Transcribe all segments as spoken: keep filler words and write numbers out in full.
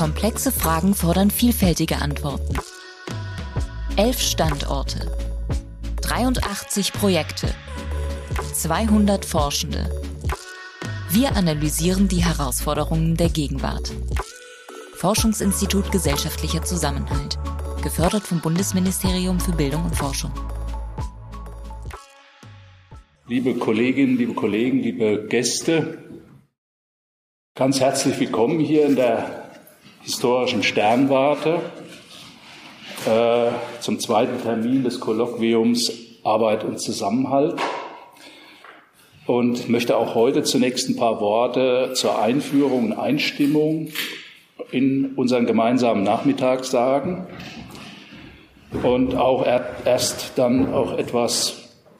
Komplexe Fragen fordern vielfältige Antworten. Elf Standorte, dreiundachtzig Projekte, zweihundert Forschende. Wir analysieren die Herausforderungen der Gegenwart. Forschungsinstitut Gesellschaftlicher Zusammenhalt, gefördert vom Bundesministerium für Bildung und Forschung. Liebe Kolleginnen, liebe Kollegen, liebe Gäste, ganz herzlich willkommen hier in der historischen Sternwarte äh, zum zweiten Termin des Kolloquiums Arbeit und Zusammenhalt. Und möchte auch heute zunächst ein paar Worte zur Einführung und Einstimmung in unseren gemeinsamen Nachmittag sagen und auch erst dann auch etwas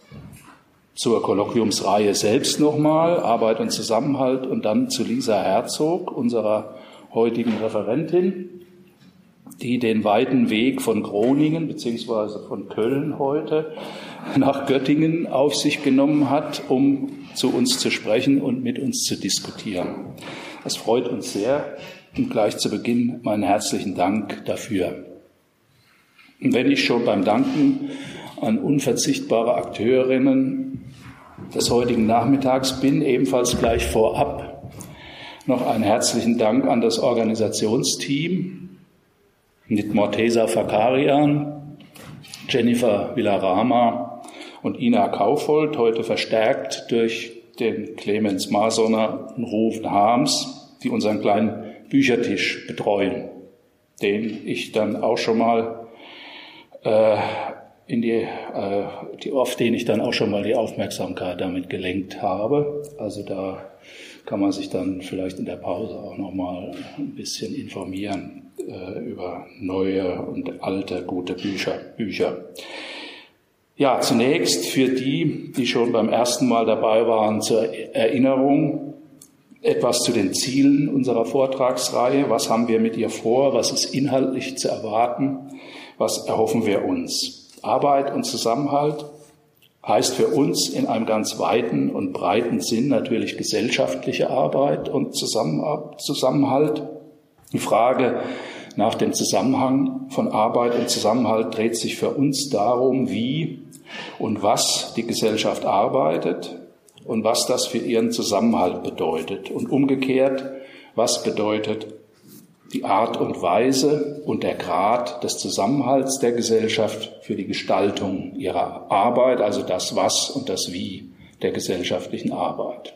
zur Kolloquiumsreihe selbst nochmal, Arbeit und Zusammenhalt, und dann zu Lisa Herzog, unserer heutigen Referentin, die den weiten Weg von Groningen bzw. von Köln heute nach Göttingen auf sich genommen hat, um zu uns zu sprechen und mit uns zu diskutieren. Das freut uns sehr und gleich zu Beginn meinen herzlichen Dank dafür. Und wenn ich schon beim Danken an unverzichtbare Akteurinnen des heutigen Nachmittags bin, ebenfalls gleich vorab noch einen herzlichen Dank an das Organisationsteam mit Morteza Fakarian, Jennifer Villarama und Ina Kaufold, heute verstärkt durch den Clemens Masoner und Rufen Harms, die unseren kleinen Büchertisch betreuen, den ich dann auch schon mal äh, in die, äh, die, auf den ich dann auch schon mal die Aufmerksamkeit damit gelenkt habe. Also da kann man sich dann vielleicht in der Pause auch noch mal ein bisschen informieren äh, über neue und alte gute Bücher. Bücher. Ja, zunächst für die, die schon beim ersten Mal dabei waren, zur Erinnerung etwas zu den Zielen unserer Vortragsreihe. Was haben wir mit ihr vor? Was ist inhaltlich zu erwarten? Was erhoffen wir uns? Arbeit und Zusammenhalt heißt für uns in einem ganz weiten und breiten Sinn natürlich gesellschaftliche Arbeit und Zusammenhalt. Die Frage nach dem Zusammenhang von Arbeit und Zusammenhalt dreht sich für uns darum, wie und was die Gesellschaft arbeitet und was das für ihren Zusammenhalt bedeutet. Und umgekehrt, was bedeutet die Art und Weise und der Grad des Zusammenhalts der Gesellschaft für die Gestaltung ihrer Arbeit, also das Was und das Wie der gesellschaftlichen Arbeit.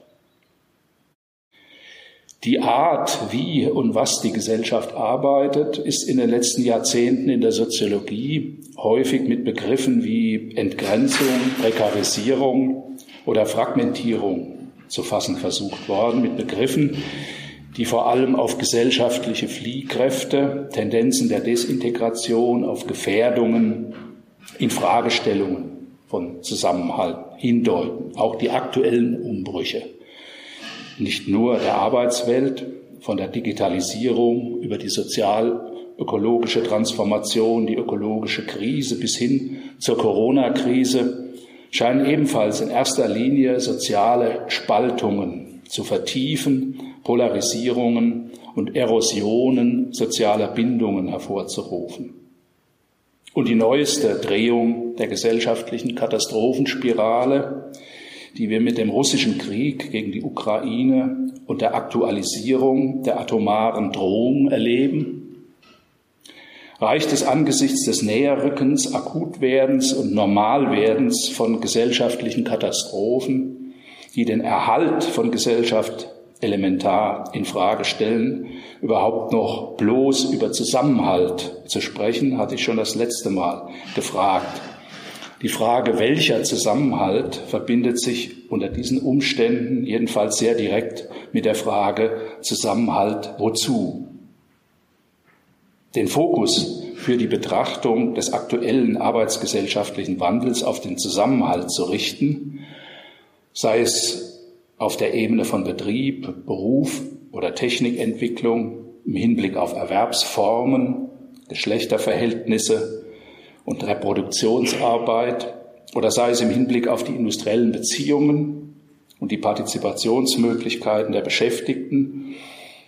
Die Art, wie und was die Gesellschaft arbeitet, ist in den letzten Jahrzehnten in der Soziologie häufig mit Begriffen wie Entgrenzung, Prekarisierung oder Fragmentierung zu fassen versucht worden, mit Begriffen, die vor allem auf gesellschaftliche Fliehkräfte, Tendenzen der Desintegration, auf Gefährdungen, Infragestellungen von Zusammenhalt hindeuten, auch die aktuellen Umbrüche. Nicht nur der Arbeitswelt, von der Digitalisierung über die sozial-ökologische Transformation, die ökologische Krise bis hin zur Corona-Krise, scheinen ebenfalls in erster Linie soziale Spaltungen zu vertiefen, Polarisierungen und Erosionen sozialer Bindungen hervorzurufen. Und die neueste Drehung der gesellschaftlichen Katastrophenspirale, die wir mit dem russischen Krieg gegen die Ukraine und der Aktualisierung der atomaren Drohung erleben, reicht es angesichts des Näherrückens, Akutwerdens und Normalwerdens von gesellschaftlichen Katastrophen, die den Erhalt von Gesellschaft elementar in Frage stellen, überhaupt noch bloß über Zusammenhalt zu sprechen, hatte ich schon das letzte Mal gefragt. Die Frage, welcher Zusammenhalt, verbindet sich unter diesen Umständen jedenfalls sehr direkt mit der Frage Zusammenhalt wozu? Den Fokus für die Betrachtung des aktuellen arbeitsgesellschaftlichen Wandels auf den Zusammenhalt zu richten, sei es auf der Ebene von Betrieb, Beruf oder Technikentwicklung im Hinblick auf Erwerbsformen, Geschlechterverhältnisse und Reproduktionsarbeit oder sei es im Hinblick auf die industriellen Beziehungen und die Partizipationsmöglichkeiten der Beschäftigten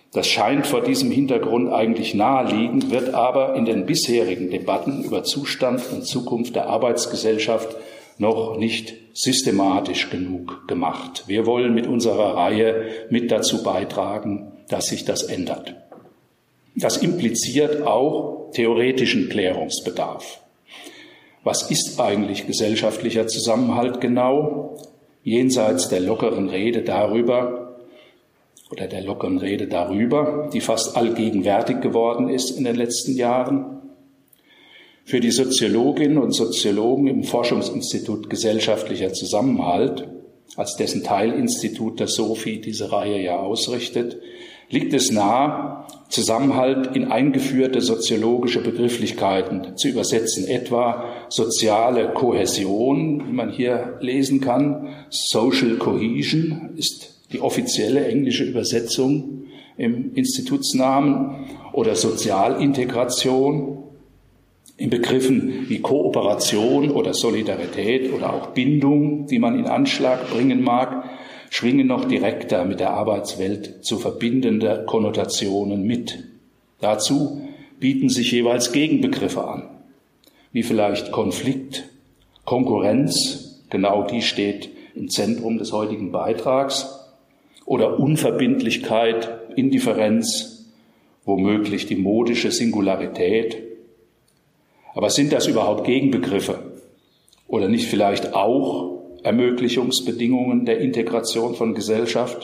Das scheint vor diesem Hintergrund eigentlich naheliegend, wird aber in den bisherigen Debatten über Zustand und Zukunft der Arbeitsgesellschaft noch nicht systematisch genug gemacht. Wir wollen mit unserer Reihe mit dazu beitragen, dass sich das ändert. Das impliziert auch theoretischen Klärungsbedarf. Was ist eigentlich gesellschaftlicher Zusammenhalt genau? Jenseits der lockeren Rede darüber, oder der lockeren Rede darüber, die fast allgegenwärtig geworden ist in den letzten Jahren. Für die Soziologinnen und Soziologen im Forschungsinstitut Gesellschaftlicher Zusammenhalt, als dessen Teilinstitut das SOFI diese Reihe ja ausrichtet, liegt es nahe, Zusammenhalt in eingeführte soziologische Begrifflichkeiten zu übersetzen, etwa soziale Kohäsion, wie man hier lesen kann. Social Cohesion ist die offizielle englische Übersetzung im Institutsnamen, oder Sozialintegration in Begriffen wie Kooperation oder Solidarität oder auch Bindung, die man in Anschlag bringen mag, schwingen noch direkter mit der Arbeitswelt zu verbindende Konnotationen mit. Dazu bieten sich jeweils Gegenbegriffe an, wie vielleicht Konflikt, Konkurrenz, genau die steht im Zentrum des heutigen Beitrags, oder Unverbindlichkeit, Indifferenz, womöglich die modische Singularität. Aber sind das überhaupt Gegenbegriffe oder nicht vielleicht auch Ermöglichungsbedingungen der Integration von Gesellschaft?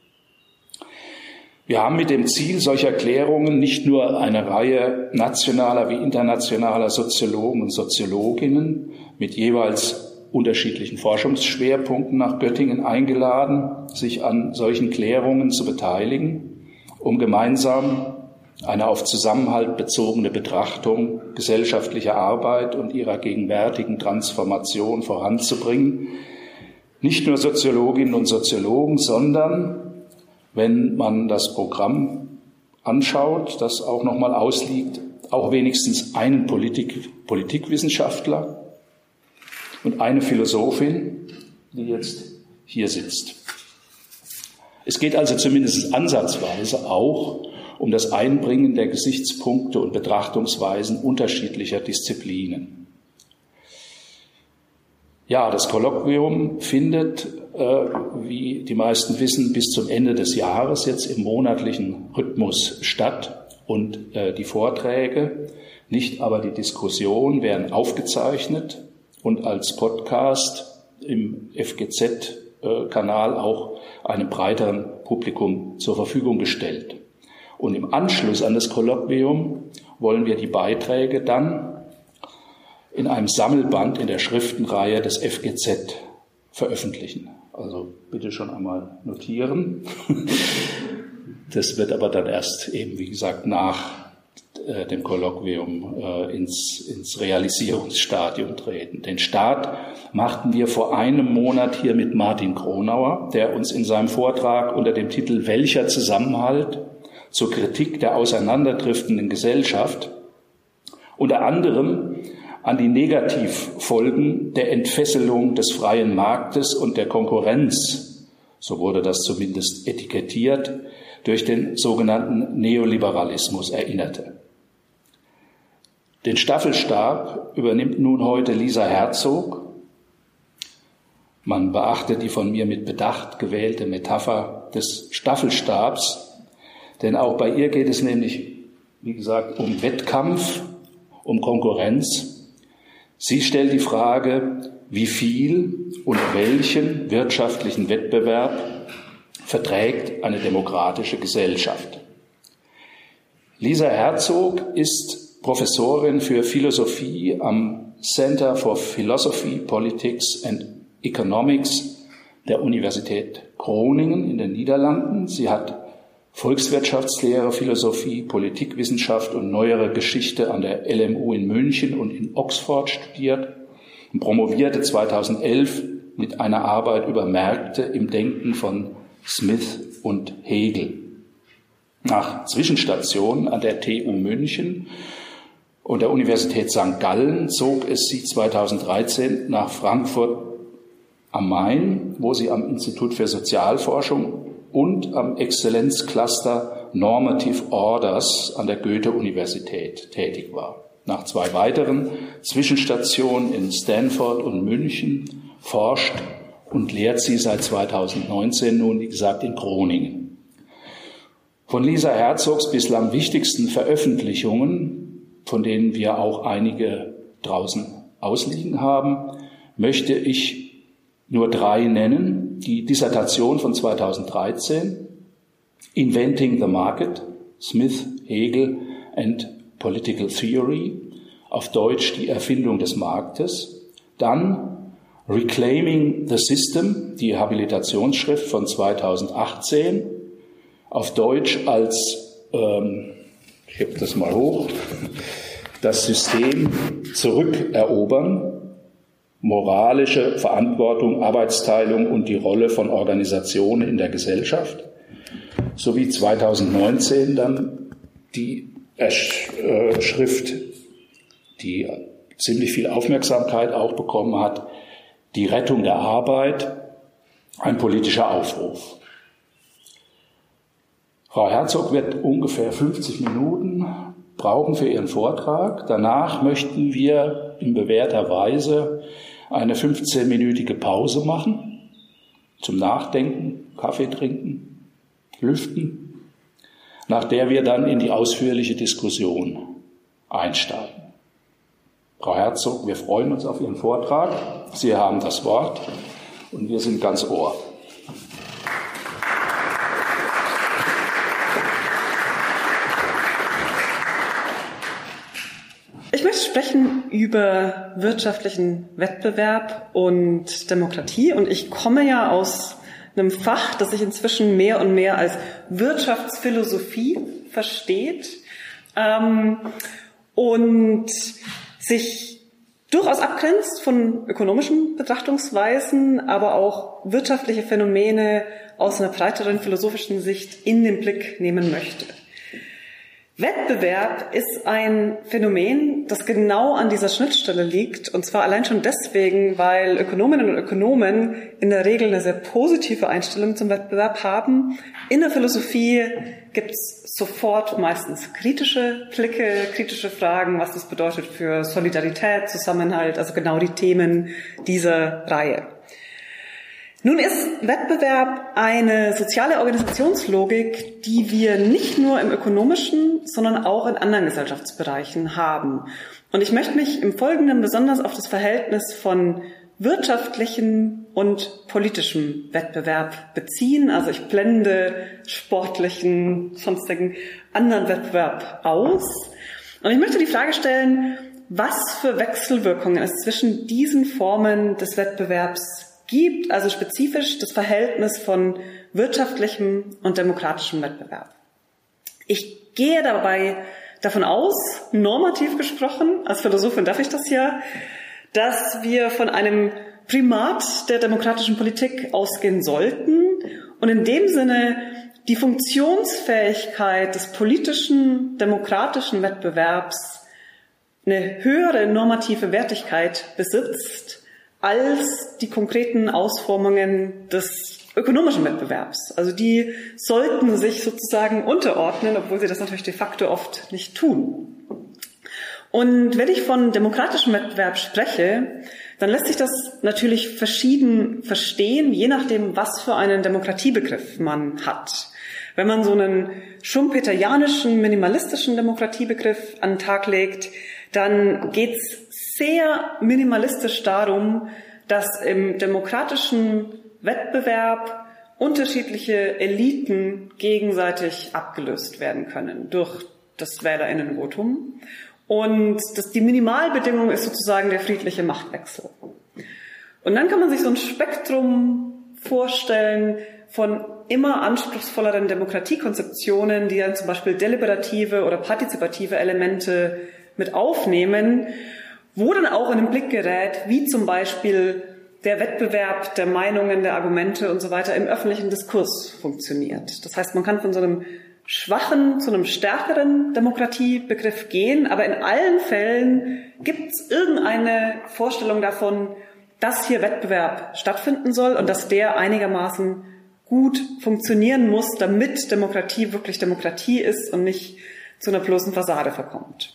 Wir haben mit dem Ziel solcher Klärungen nicht nur eine Reihe nationaler wie internationaler Soziologen und Soziologinnen mit jeweils unterschiedlichen Forschungsschwerpunkten nach Göttingen eingeladen, sich an solchen Klärungen zu beteiligen, um gemeinsam eine auf Zusammenhalt bezogene Betrachtung gesellschaftlicher Arbeit und ihrer gegenwärtigen Transformation voranzubringen. Nicht nur Soziologinnen und Soziologen, sondern, wenn man das Programm anschaut, das auch nochmal ausliegt, auch wenigstens einen Politik, Politikwissenschaftler und eine Philosophin, die jetzt hier sitzt. Es geht also zumindest ansatzweise auch um das Einbringen der Gesichtspunkte und Betrachtungsweisen unterschiedlicher Disziplinen. Ja, das Kolloquium findet, äh, wie die meisten wissen, bis zum Ende des Jahres jetzt im monatlichen Rhythmus statt, und äh, die Vorträge, nicht aber die Diskussion, werden aufgezeichnet und als Podcast im F G Z-Kanal auch einem breiteren Publikum zur Verfügung gestellt. Und im Anschluss an das Kolloquium wollen wir die Beiträge dann in einem Sammelband in der Schriftenreihe des F G Z veröffentlichen. Also bitte schon einmal notieren. Das wird aber dann erst eben, wie gesagt, nach äh, dem Kolloquium äh, ins, ins Realisierungsstadium treten. Den Start machten wir vor einem Monat hier mit Martin Kronauer, der uns in seinem Vortrag unter dem Titel »Welcher Zusammenhalt?« zur Kritik der auseinanderdriftenden Gesellschaft unter anderem an die Negativfolgen der Entfesselung des freien Marktes und der Konkurrenz, so wurde das zumindest etikettiert, durch den sogenannten Neoliberalismus erinnerte. Den Staffelstab übernimmt nun heute Lisa Herzog. Man beachte die von mir mit Bedacht gewählte Metapher des Staffelstabs, denn auch bei ihr geht es nämlich, wie gesagt, um Wettkampf, um Konkurrenz. Sie stellt die Frage, wie viel und welchen wirtschaftlichen Wettbewerb verträgt eine demokratische Gesellschaft. Lisa Herzog ist Professorin für Philosophie am Center for Philosophy, Politics and Economics der Universität Groningen in den Niederlanden. Sie hat Volkswirtschaftslehre, Philosophie, Politikwissenschaft und neuere Geschichte an der L M U in München und in Oxford studiert und promovierte zweitausendelf mit einer Arbeit über Märkte im Denken von Smith und Hegel. Nach Zwischenstationen an der T U München und der Universität Sankt Gallen zog es sie zweitausenddreizehn nach Frankfurt am Main, wo sie am Institut für Sozialforschung und am Exzellenzcluster Normative Orders an der Goethe-Universität tätig war. Nach zwei weiteren Zwischenstationen in Stanford und München forscht und lehrt sie seit zweitausendneunzehn nun, wie gesagt, in Groningen. Von Lisa Herzogs bislang wichtigsten Veröffentlichungen, von denen wir auch einige draußen ausliegen haben, möchte ich nur drei nennen. Die Dissertation von zweitausenddreizehn, Inventing the Market, Smith, Hegel and Political Theory, auf Deutsch die Erfindung des Marktes. Dann Reclaiming the System, die Habilitationsschrift von zweitausendachtzehn, auf Deutsch als, ähm, ich heb das mal hoch, das System zurückerobern, moralische Verantwortung, Arbeitsteilung und die Rolle von Organisationen in der Gesellschaft, sowie zweitausendneunzehn dann die äh, Schrift, die ziemlich viel Aufmerksamkeit auch bekommen hat, die Rettung der Arbeit, ein politischer Aufruf. Frau Herzog wird ungefähr fünfzig Minuten brauchen für ihren Vortrag. Danach möchten wir in bewährter Weise eine fünfzehnminütige Pause machen, zum Nachdenken, Kaffee trinken, lüften, nach der wir dann in die ausführliche Diskussion einsteigen. Frau Herzog, wir freuen uns auf Ihren Vortrag. Sie haben das Wort und wir sind ganz Ohr. Ich möchte sprechen über wirtschaftlichen Wettbewerb und Demokratie. Und ich komme ja aus einem Fach, das sich inzwischen mehr und mehr als Wirtschaftsphilosophie versteht ähm, und sich durchaus abgrenzt von ökonomischen Betrachtungsweisen, aber auch wirtschaftliche Phänomene aus einer breiteren philosophischen Sicht in den Blick nehmen möchte. Wettbewerb ist ein Phänomen, das genau an dieser Schnittstelle liegt, und zwar allein schon deswegen, weil Ökonominnen und Ökonomen in der Regel eine sehr positive Einstellung zum Wettbewerb haben. In der Philosophie gibt es sofort meistens kritische Blicke, kritische Fragen, was das bedeutet für Solidarität, Zusammenhalt, also genau die Themen dieser Reihe. Nun ist Wettbewerb eine soziale Organisationslogik, die wir nicht nur im ökonomischen, sondern auch in anderen Gesellschaftsbereichen haben. Und ich möchte mich im Folgenden besonders auf das Verhältnis von wirtschaftlichem und politischem Wettbewerb beziehen. Also ich blende sportlichen, sonstigen anderen Wettbewerb aus. Und ich möchte die Frage stellen, was für Wechselwirkungen es zwischen diesen Formen des Wettbewerbs gibt, also spezifisch das Verhältnis von wirtschaftlichem und demokratischem Wettbewerb. Ich gehe dabei davon aus, normativ gesprochen, als Philosophin darf ich das ja, dass wir von einem Primat der demokratischen Politik ausgehen sollten und in dem Sinne die Funktionsfähigkeit des politischen, demokratischen Wettbewerbs eine höhere normative Wertigkeit besitzt als die konkreten Ausformungen des ökonomischen Wettbewerbs. Also die sollten sich sozusagen unterordnen, obwohl sie das natürlich de facto oft nicht tun. Und wenn ich von demokratischem Wettbewerb spreche, dann lässt sich das natürlich verschieden verstehen, je nachdem, was für einen Demokratiebegriff man hat. Wenn man so einen schumpeterianischen, minimalistischen Demokratiebegriff an den Tag legt, dann geht's sehr minimalistisch darum, dass im demokratischen Wettbewerb unterschiedliche Eliten gegenseitig abgelöst werden können durch das WählerInnenvotum. Und das, die Minimalbedingung ist sozusagen der friedliche Machtwechsel. Und dann kann man sich so ein Spektrum vorstellen von immer anspruchsvolleren Demokratiekonzeptionen, die dann zum Beispiel deliberative oder partizipative Elemente mit aufnehmen, wo dann auch in den Blick gerät, wie zum Beispiel der Wettbewerb der Meinungen, der Argumente und so weiter im öffentlichen Diskurs funktioniert. Das heißt, man kann von so einem schwachen zu einem stärkeren Demokratiebegriff gehen, aber in allen Fällen gibt es irgendeine Vorstellung davon, dass hier Wettbewerb stattfinden soll und dass der einigermaßen gut funktionieren muss, damit Demokratie wirklich Demokratie ist und nicht zu einer bloßen Fassade verkommt.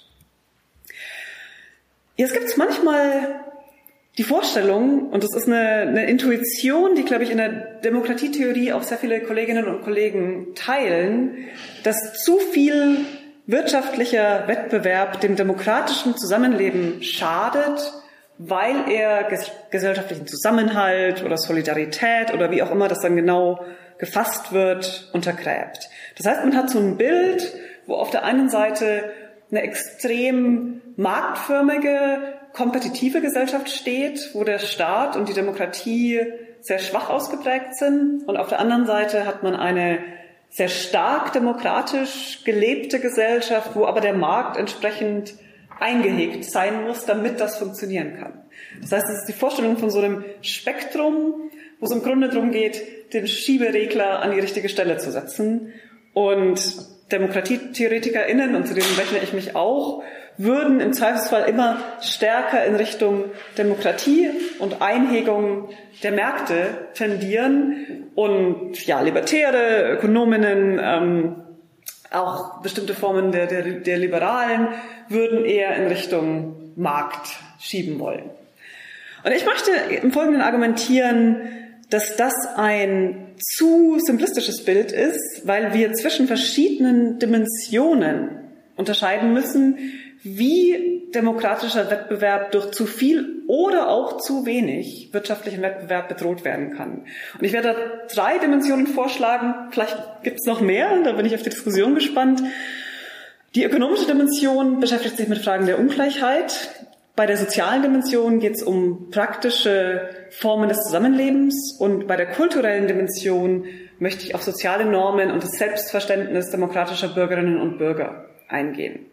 Jetzt gibt es manchmal die Vorstellung, und das ist eine, eine Intuition, die, glaube ich, in der Demokratietheorie auch sehr viele Kolleginnen und Kollegen teilen, dass zu viel wirtschaftlicher Wettbewerb dem demokratischen Zusammenleben schadet, weil er ges- gesellschaftlichen Zusammenhalt oder Solidarität oder wie auch immer das dann genau gefasst wird, untergräbt. Das heißt, man hat so ein Bild, wo auf der einen Seite eine extrem marktförmige, kompetitive Gesellschaft steht, wo der Staat und die Demokratie sehr schwach ausgeprägt sind. Und auf der anderen Seite hat man eine sehr stark demokratisch gelebte Gesellschaft, wo aber der Markt entsprechend eingehegt sein muss, damit das funktionieren kann. Das heißt, es ist die Vorstellung von so einem Spektrum, wo es im Grunde darum geht, den Schieberegler an die richtige Stelle zu setzen. Und DemokratietheoretikerInnen, und zu denen rechne ich mich auch, würden im Zweifelsfall immer stärker in Richtung Demokratie und Einhegung der Märkte tendieren. Und ja, Libertäre, Ökonominnen, ähm, auch bestimmte Formen der, der, der Liberalen würden eher in Richtung Markt schieben wollen. Und ich möchte im Folgenden argumentieren, dass das ein zu simplistisches Bild ist, weil wir zwischen verschiedenen Dimensionen unterscheiden müssen, wie demokratischer Wettbewerb durch zu viel oder auch zu wenig wirtschaftlichen Wettbewerb bedroht werden kann. Und ich werde da drei Dimensionen vorschlagen, vielleicht gibt es noch mehr, da bin ich auf die Diskussion gespannt. Die ökonomische Dimension beschäftigt sich mit Fragen der Ungleichheit. Bei der sozialen Dimension geht es um praktische Formen des Zusammenlebens und bei der kulturellen Dimension möchte ich auf soziale Normen und das Selbstverständnis demokratischer Bürgerinnen und Bürger eingehen.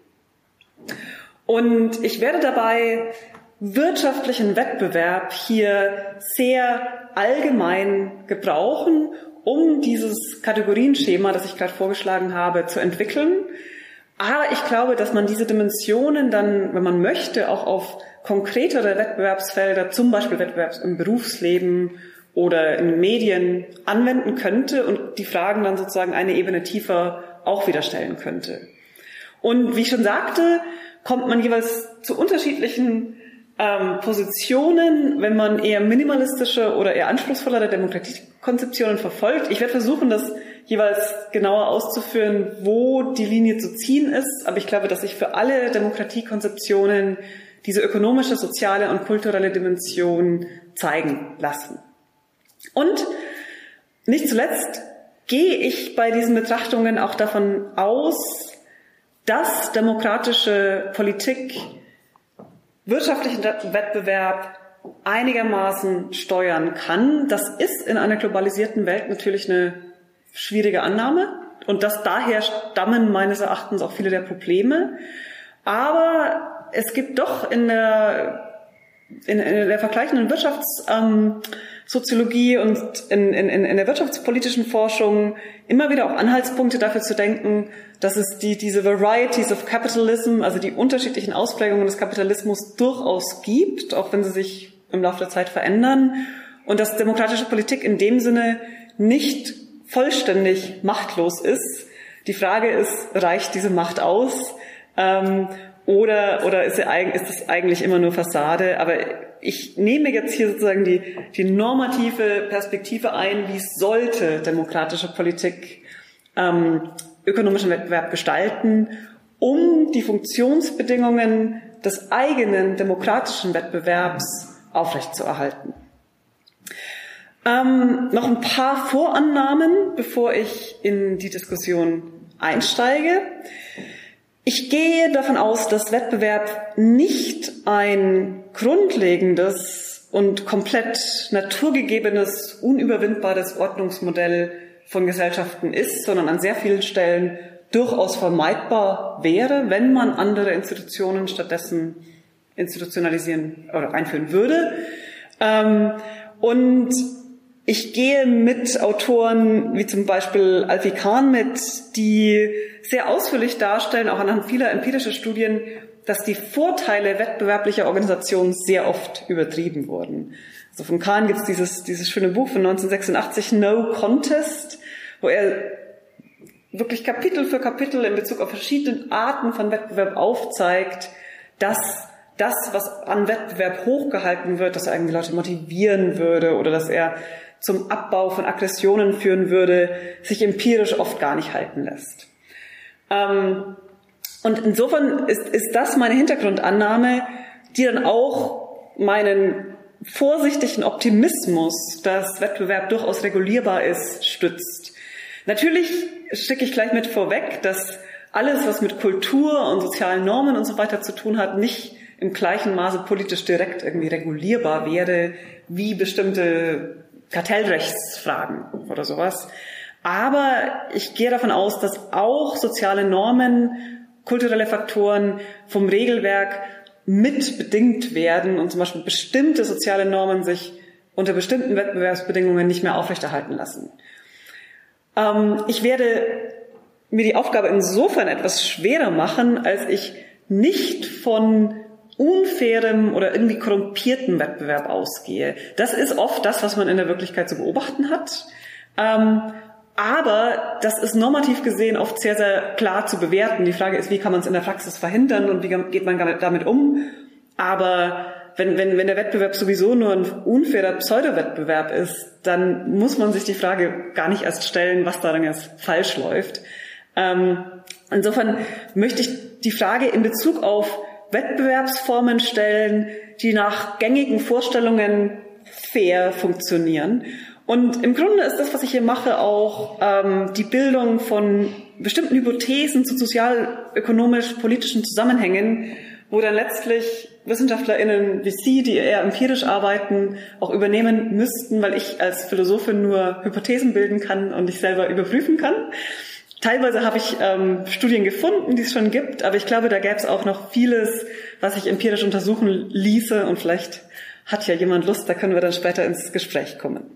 Und ich werde dabei wirtschaftlichen Wettbewerb hier sehr allgemein gebrauchen, um dieses Kategorienschema, das ich gerade vorgeschlagen habe, zu entwickeln. Aber ich glaube, dass man diese Dimensionen dann, wenn man möchte, auch auf konkretere Wettbewerbsfelder, zum Beispiel Wettbewerb im Berufsleben oder in Medien, anwenden könnte und die Fragen dann sozusagen eine Ebene tiefer auch wieder stellen könnte. Und wie ich schon sagte, kommt man jeweils zu unterschiedlichen ähm, Positionen, wenn man eher minimalistische oder eher anspruchsvollere Demokratiekonzeptionen verfolgt. Ich werde versuchen, das jeweils genauer auszuführen, wo die Linie zu ziehen ist. Aber ich glaube, dass sich für alle Demokratiekonzeptionen diese ökonomische, soziale und kulturelle Dimension zeigen lassen. Und nicht zuletzt gehe ich bei diesen Betrachtungen auch davon aus, dass demokratische Politik wirtschaftlichen Wettbewerb einigermaßen steuern kann. Das ist in einer globalisierten Welt natürlich eine schwierige Annahme und das daher stammen meines Erachtens auch viele der Probleme. Aber es gibt doch in der, in, in der vergleichenden Wirtschaftssoziologie ähm, und in, in, in der wirtschaftspolitischen Forschung immer wieder auch Anhaltspunkte dafür zu denken, dass es die, diese Varieties of Capitalism, also die unterschiedlichen Ausprägungen des Kapitalismus durchaus gibt, auch wenn sie sich im Laufe der Zeit verändern und dass demokratische Politik in dem Sinne nicht vollständig machtlos ist. Die Frage ist, reicht diese Macht aus? Ähm, oder oder ist, sie, ist es eigentlich immer nur Fassade? Aber ich nehme jetzt hier sozusagen die, die normative Perspektive ein, wie sollte demokratische Politik ähm, ökonomischen Wettbewerb gestalten, um die Funktionsbedingungen des eigenen demokratischen Wettbewerbs aufrechtzuerhalten. Ähm, noch ein paar Vorannahmen, bevor ich in die Diskussion einsteige. Ich gehe davon aus, dass Wettbewerb nicht ein grundlegendes und komplett naturgegebenes, unüberwindbares Ordnungsmodell von Gesellschaften ist, sondern an sehr vielen Stellen durchaus vermeidbar wäre, wenn man andere Institutionen stattdessen institutionalisieren oder einführen würde. Ähm, und ich gehe mit Autoren wie zum Beispiel Alfie Kahn mit, die sehr ausführlich darstellen, auch anhand vieler empirischer Studien, dass die Vorteile wettbewerblicher Organisationen sehr oft übertrieben wurden. Also von Kahn gibt es dieses, dieses schöne Buch von neunzehnhundertsechsundachtzig, No Contest, wo er wirklich Kapitel für Kapitel in Bezug auf verschiedene Arten von Wettbewerb aufzeigt, dass das, was an Wettbewerb hochgehalten wird, dass er irgendwie Leute motivieren würde oder dass er zum Abbau von Aggressionen führen würde, sich empirisch oft gar nicht halten lässt. Ähm, und insofern ist, ist das meine Hintergrundannahme, die dann auch meinen vorsichtigen Optimismus, dass Wettbewerb durchaus regulierbar ist, stützt. Natürlich schicke ich gleich mit vorweg, dass alles, was mit Kultur und sozialen Normen und so weiter zu tun hat, nicht im gleichen Maße politisch direkt irgendwie regulierbar wäre, wie bestimmte Kartellrechtsfragen oder sowas. Aber ich gehe davon aus, dass auch soziale Normen, kulturelle Faktoren vom Regelwerk mit bedingt werden und zum Beispiel bestimmte soziale Normen sich unter bestimmten Wettbewerbsbedingungen nicht mehr aufrechterhalten lassen. Ähm, ich werde mir die Aufgabe insofern etwas schwerer machen, als ich nicht von unfairem oder irgendwie korrumpierten Wettbewerb ausgehe. Das ist oft das, was man in der Wirklichkeit zu beobachten hat. Ähm, aber das ist normativ gesehen oft sehr, sehr klar zu bewerten. Die Frage ist, wie kann man es in der Praxis verhindern und wie geht man damit um? Aber wenn, wenn, wenn der Wettbewerb sowieso nur ein unfairer Pseudowettbewerb ist, dann muss man sich die Frage gar nicht erst stellen, was daran jetzt falsch läuft. Ähm, insofern möchte ich die Frage in Bezug auf Wettbewerbsformen stellen, die nach gängigen Vorstellungen fair funktionieren. Und im Grunde ist das, was ich hier mache, auch ähm, die Bildung von bestimmten Hypothesen zu sozial-ökonomisch-politischen Zusammenhängen, wo dann letztlich WissenschaftlerInnen wie Sie, die eher empirisch arbeiten, auch übernehmen müssten, weil ich als Philosophin nur Hypothesen bilden kann und nicht selber überprüfen kann. Teilweise habe ich ähm, Studien gefunden, die es schon gibt, aber ich glaube, da gäbe es auch noch vieles, was ich empirisch untersuchen ließe und vielleicht hat ja jemand Lust, da können wir dann später ins Gespräch kommen.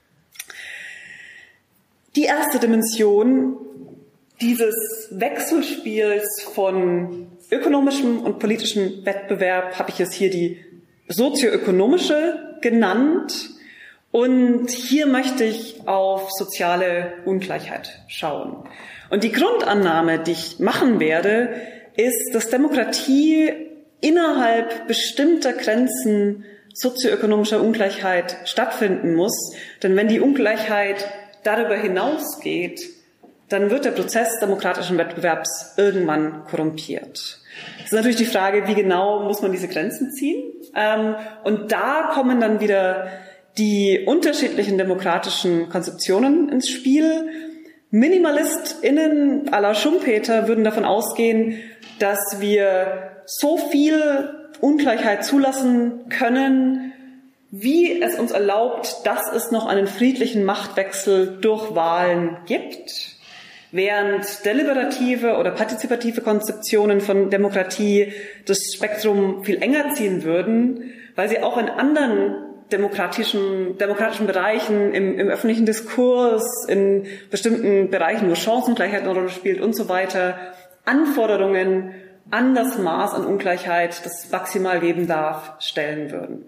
Die erste Dimension dieses Wechselspiels von ökonomischem und politischem Wettbewerb habe ich jetzt hier die sozioökonomische genannt. Und hier möchte ich auf soziale Ungleichheit schauen. Und die Grundannahme, die ich machen werde, ist, dass Demokratie innerhalb bestimmter Grenzen sozioökonomischer Ungleichheit stattfinden muss. Denn wenn die Ungleichheit darüber hinausgeht, dann wird der Prozess demokratischen Wettbewerbs irgendwann korrumpiert. Das ist natürlich die Frage, wie genau muss man diese Grenzen ziehen? Und da kommen dann wieder die unterschiedlichen demokratischen Konzeptionen ins Spiel. MinimalistInnen à la Schumpeter würden davon ausgehen, dass wir so viel Ungleichheit zulassen können, wie es uns erlaubt, dass es noch einen friedlichen Machtwechsel durch Wahlen gibt. Während deliberative oder partizipative Konzeptionen von Demokratie das Spektrum viel enger ziehen würden, weil sie auch in anderen demokratischen, demokratischen Bereichen, im, im öffentlichen Diskurs, in bestimmten Bereichen, wo Chancengleichheit eine Rolle spielt und so weiter, Anforderungen an das Maß an Ungleichheit, das es maximal geben darf, stellen würden.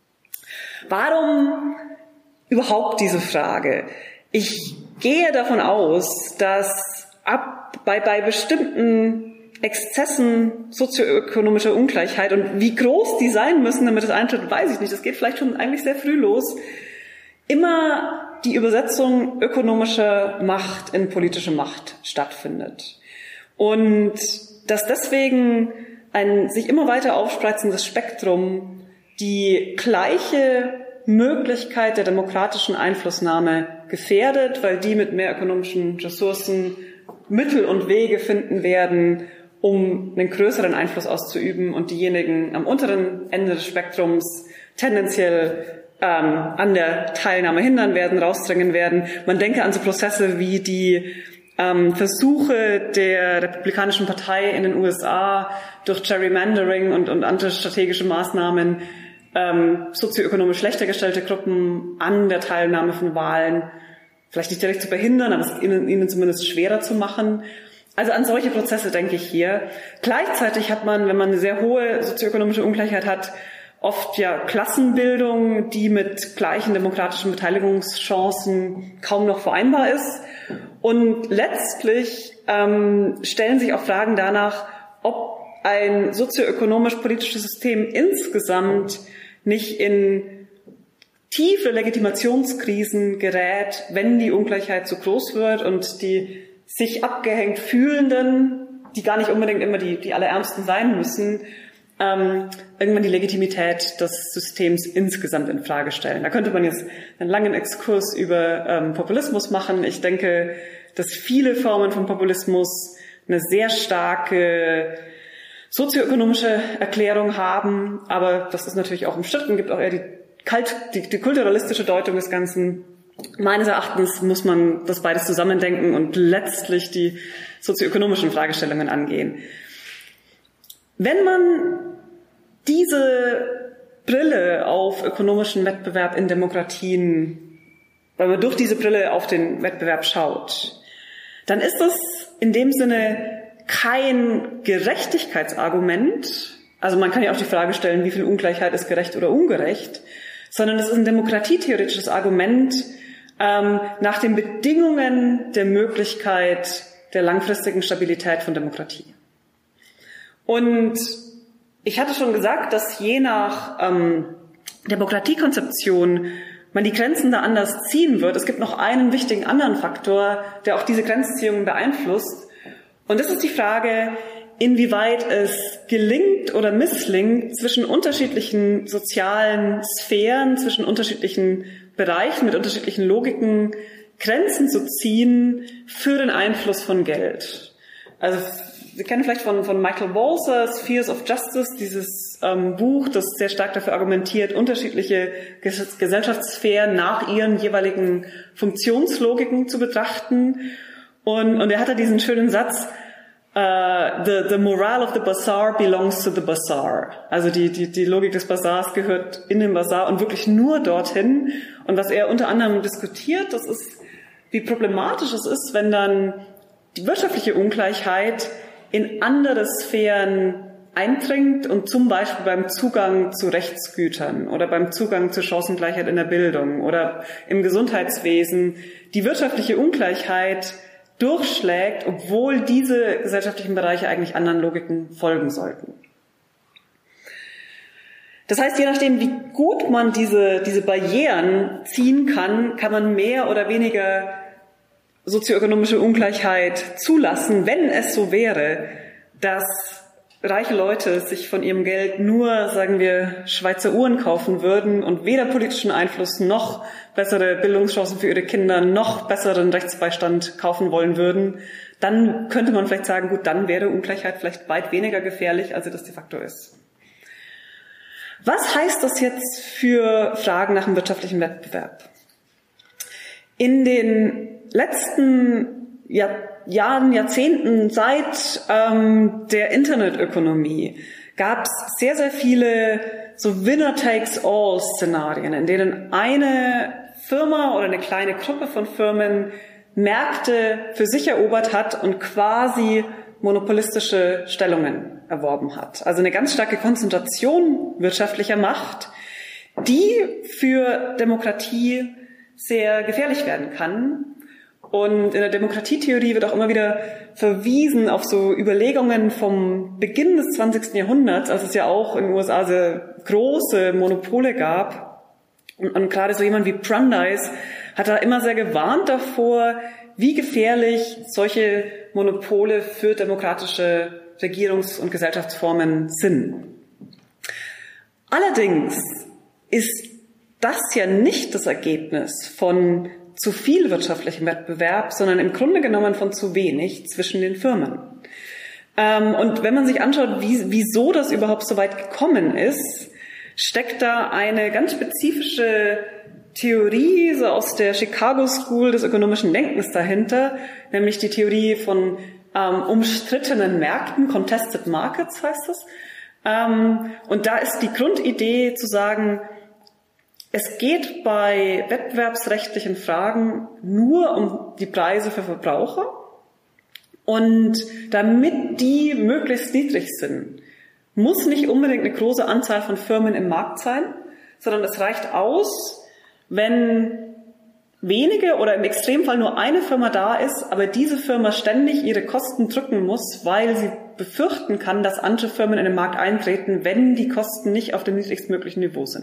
Warum überhaupt diese Frage? Ich gehe davon aus, dass ab bei, bei bestimmten Exzessen sozioökonomischer Ungleichheit und wie groß die sein müssen, damit es eintritt, weiß ich nicht. Das geht vielleicht schon eigentlich sehr früh los. Immer die Übersetzung ökonomischer Macht in politische Macht stattfindet. Und dass deswegen ein sich immer weiter aufspreizendes Spektrum die gleiche Möglichkeit der demokratischen Einflussnahme gefährdet, weil die mit mehr ökonomischen Ressourcen Mittel und Wege finden werden, um einen größeren Einfluss auszuüben und diejenigen am unteren Ende des Spektrums tendenziell ähm, an der Teilnahme hindern werden, rausdrängen werden. Man denke an so Prozesse wie die ähm, Versuche der Republikanischen Partei in den U S A durch Gerrymandering und, und andere strategische Maßnahmen ähm, sozioökonomisch schlechter gestellte Gruppen an der Teilnahme von Wahlen vielleicht nicht direkt zu behindern, aber es ihnen, ihnen zumindest schwerer zu machen. Also an solche Prozesse denke ich hier. Gleichzeitig hat man, wenn man eine sehr hohe sozioökonomische Ungleichheit hat, oft ja Klassenbildung, die mit gleichen demokratischen Beteiligungschancen kaum noch vereinbar ist. Und letztlich ähm, stellen sich auch Fragen danach, ob ein sozioökonomisch-politisches System insgesamt nicht in tiefe Legitimationskrisen gerät, wenn die Ungleichheit zu groß wird und die sich abgehängt Fühlenden, die gar nicht unbedingt immer die, die Allerärmsten sein müssen, ähm, irgendwann die Legitimität des Systems insgesamt in Frage stellen. Da könnte man jetzt einen langen Exkurs über ähm, Populismus machen. Ich denke, dass viele Formen von Populismus eine sehr starke sozioökonomische Erklärung haben, aber das ist natürlich auch umstritten, gibt auch eher die, kalt, die, die kulturalistische Deutung des Ganzen. Meines Erachtens muss man das beides zusammendenken und letztlich die sozioökonomischen Fragestellungen angehen. Wenn man diese Brille auf ökonomischen Wettbewerb in Demokratien, wenn man durch diese Brille auf den Wettbewerb schaut, dann ist das in dem Sinne kein Gerechtigkeitsargument. Also man kann ja auch die Frage stellen, wie viel Ungleichheit ist gerecht oder ungerecht, sondern es ist ein demokratietheoretisches Argument ähm, nach den Bedingungen der Möglichkeit der langfristigen Stabilität von Demokratie. Und ich hatte schon gesagt, dass je nach ähm, Demokratiekonzeption man die Grenzen da anders ziehen wird. Es gibt noch einen wichtigen anderen Faktor, der auch diese Grenzziehungen beeinflusst. Und das ist die Frage, inwieweit es gelingt oder misslingt, zwischen unterschiedlichen sozialen Sphären, zwischen unterschiedlichen Bereichen mit unterschiedlichen Logiken Grenzen zu ziehen für den Einfluss von Geld. Also Sie kennen vielleicht von, von Michael Walzer, Spheres of Justice, dieses ähm, Buch, das sehr stark dafür argumentiert, unterschiedliche Ges- Gesellschaftssphären nach ihren jeweiligen Funktionslogiken zu betrachten. Und, und er hat da diesen schönen Satz, uh, the, the morale of the bazaar belongs to the bazaar. Also die, die, die Logik des Bazars gehört in den Bazar und wirklich nur dorthin. Und was er unter anderem diskutiert, das ist, wie problematisch es ist, wenn dann die wirtschaftliche Ungleichheit in andere Sphären eindringt und zum Beispiel beim Zugang zu Rechtsgütern oder beim Zugang zur Chancengleichheit in der Bildung oder im Gesundheitswesen die wirtschaftliche Ungleichheit durchschlägt, obwohl diese gesellschaftlichen Bereiche eigentlich anderen Logiken folgen sollten. Das heißt, je nachdem, wie gut man diese, diese Barrieren ziehen kann, kann man mehr oder weniger sozioökonomische Ungleichheit zulassen, wenn es so wäre, dass reiche Leute sich von ihrem Geld nur, sagen wir, Schweizer Uhren kaufen würden und weder politischen Einfluss noch bessere Bildungschancen für ihre Kinder noch besseren Rechtsbeistand kaufen wollen würden, dann könnte man vielleicht sagen, gut, dann wäre Ungleichheit vielleicht weit weniger gefährlich, als sie das de facto ist. Was heißt das jetzt für Fragen nach dem wirtschaftlichen Wettbewerb? In den letzten Jahr, Jahren, Jahrzehnten seit ähm, der Internetökonomie gab es sehr, sehr viele so Winner-takes-all-Szenarien, in denen eine Firma oder eine kleine Gruppe von Firmen Märkte für sich erobert hat und quasi monopolistische Stellungen erworben hat. Also eine ganz starke Konzentration wirtschaftlicher Macht, die für Demokratie sehr gefährlich werden kann. Und in der Demokratietheorie wird auch immer wieder verwiesen auf so Überlegungen vom Beginn des zwanzigsten Jahrhunderts, als es ja auch in den U S A sehr große Monopole gab. Und, und gerade so jemand wie Brandeis hat da immer sehr gewarnt davor, wie gefährlich solche Monopole für demokratische Regierungs- und Gesellschaftsformen sind. Allerdings ist das ja nicht das Ergebnis von zu viel wirtschaftlichem Wettbewerb, sondern im Grunde genommen von zu wenig zwischen den Firmen. Ähm, und wenn man sich anschaut, wie, wieso das überhaupt so weit gekommen ist, steckt da eine ganz spezifische Theorie so aus der Chicago School des ökonomischen Denkens dahinter, nämlich die Theorie von ähm, umstrittenen Märkten, Contested Markets heißt es. Ähm, und da ist die Grundidee zu sagen, es geht bei wettbewerbsrechtlichen Fragen nur um die Preise für Verbraucher und damit die möglichst niedrig sind, muss nicht unbedingt eine große Anzahl von Firmen im Markt sein, sondern es reicht aus, wenn wenige oder im Extremfall nur eine Firma da ist, aber diese Firma ständig ihre Kosten drücken muss, weil sie befürchten kann, dass andere Firmen in den Markt eintreten, wenn die Kosten nicht auf dem niedrigstmöglichen Niveau sind.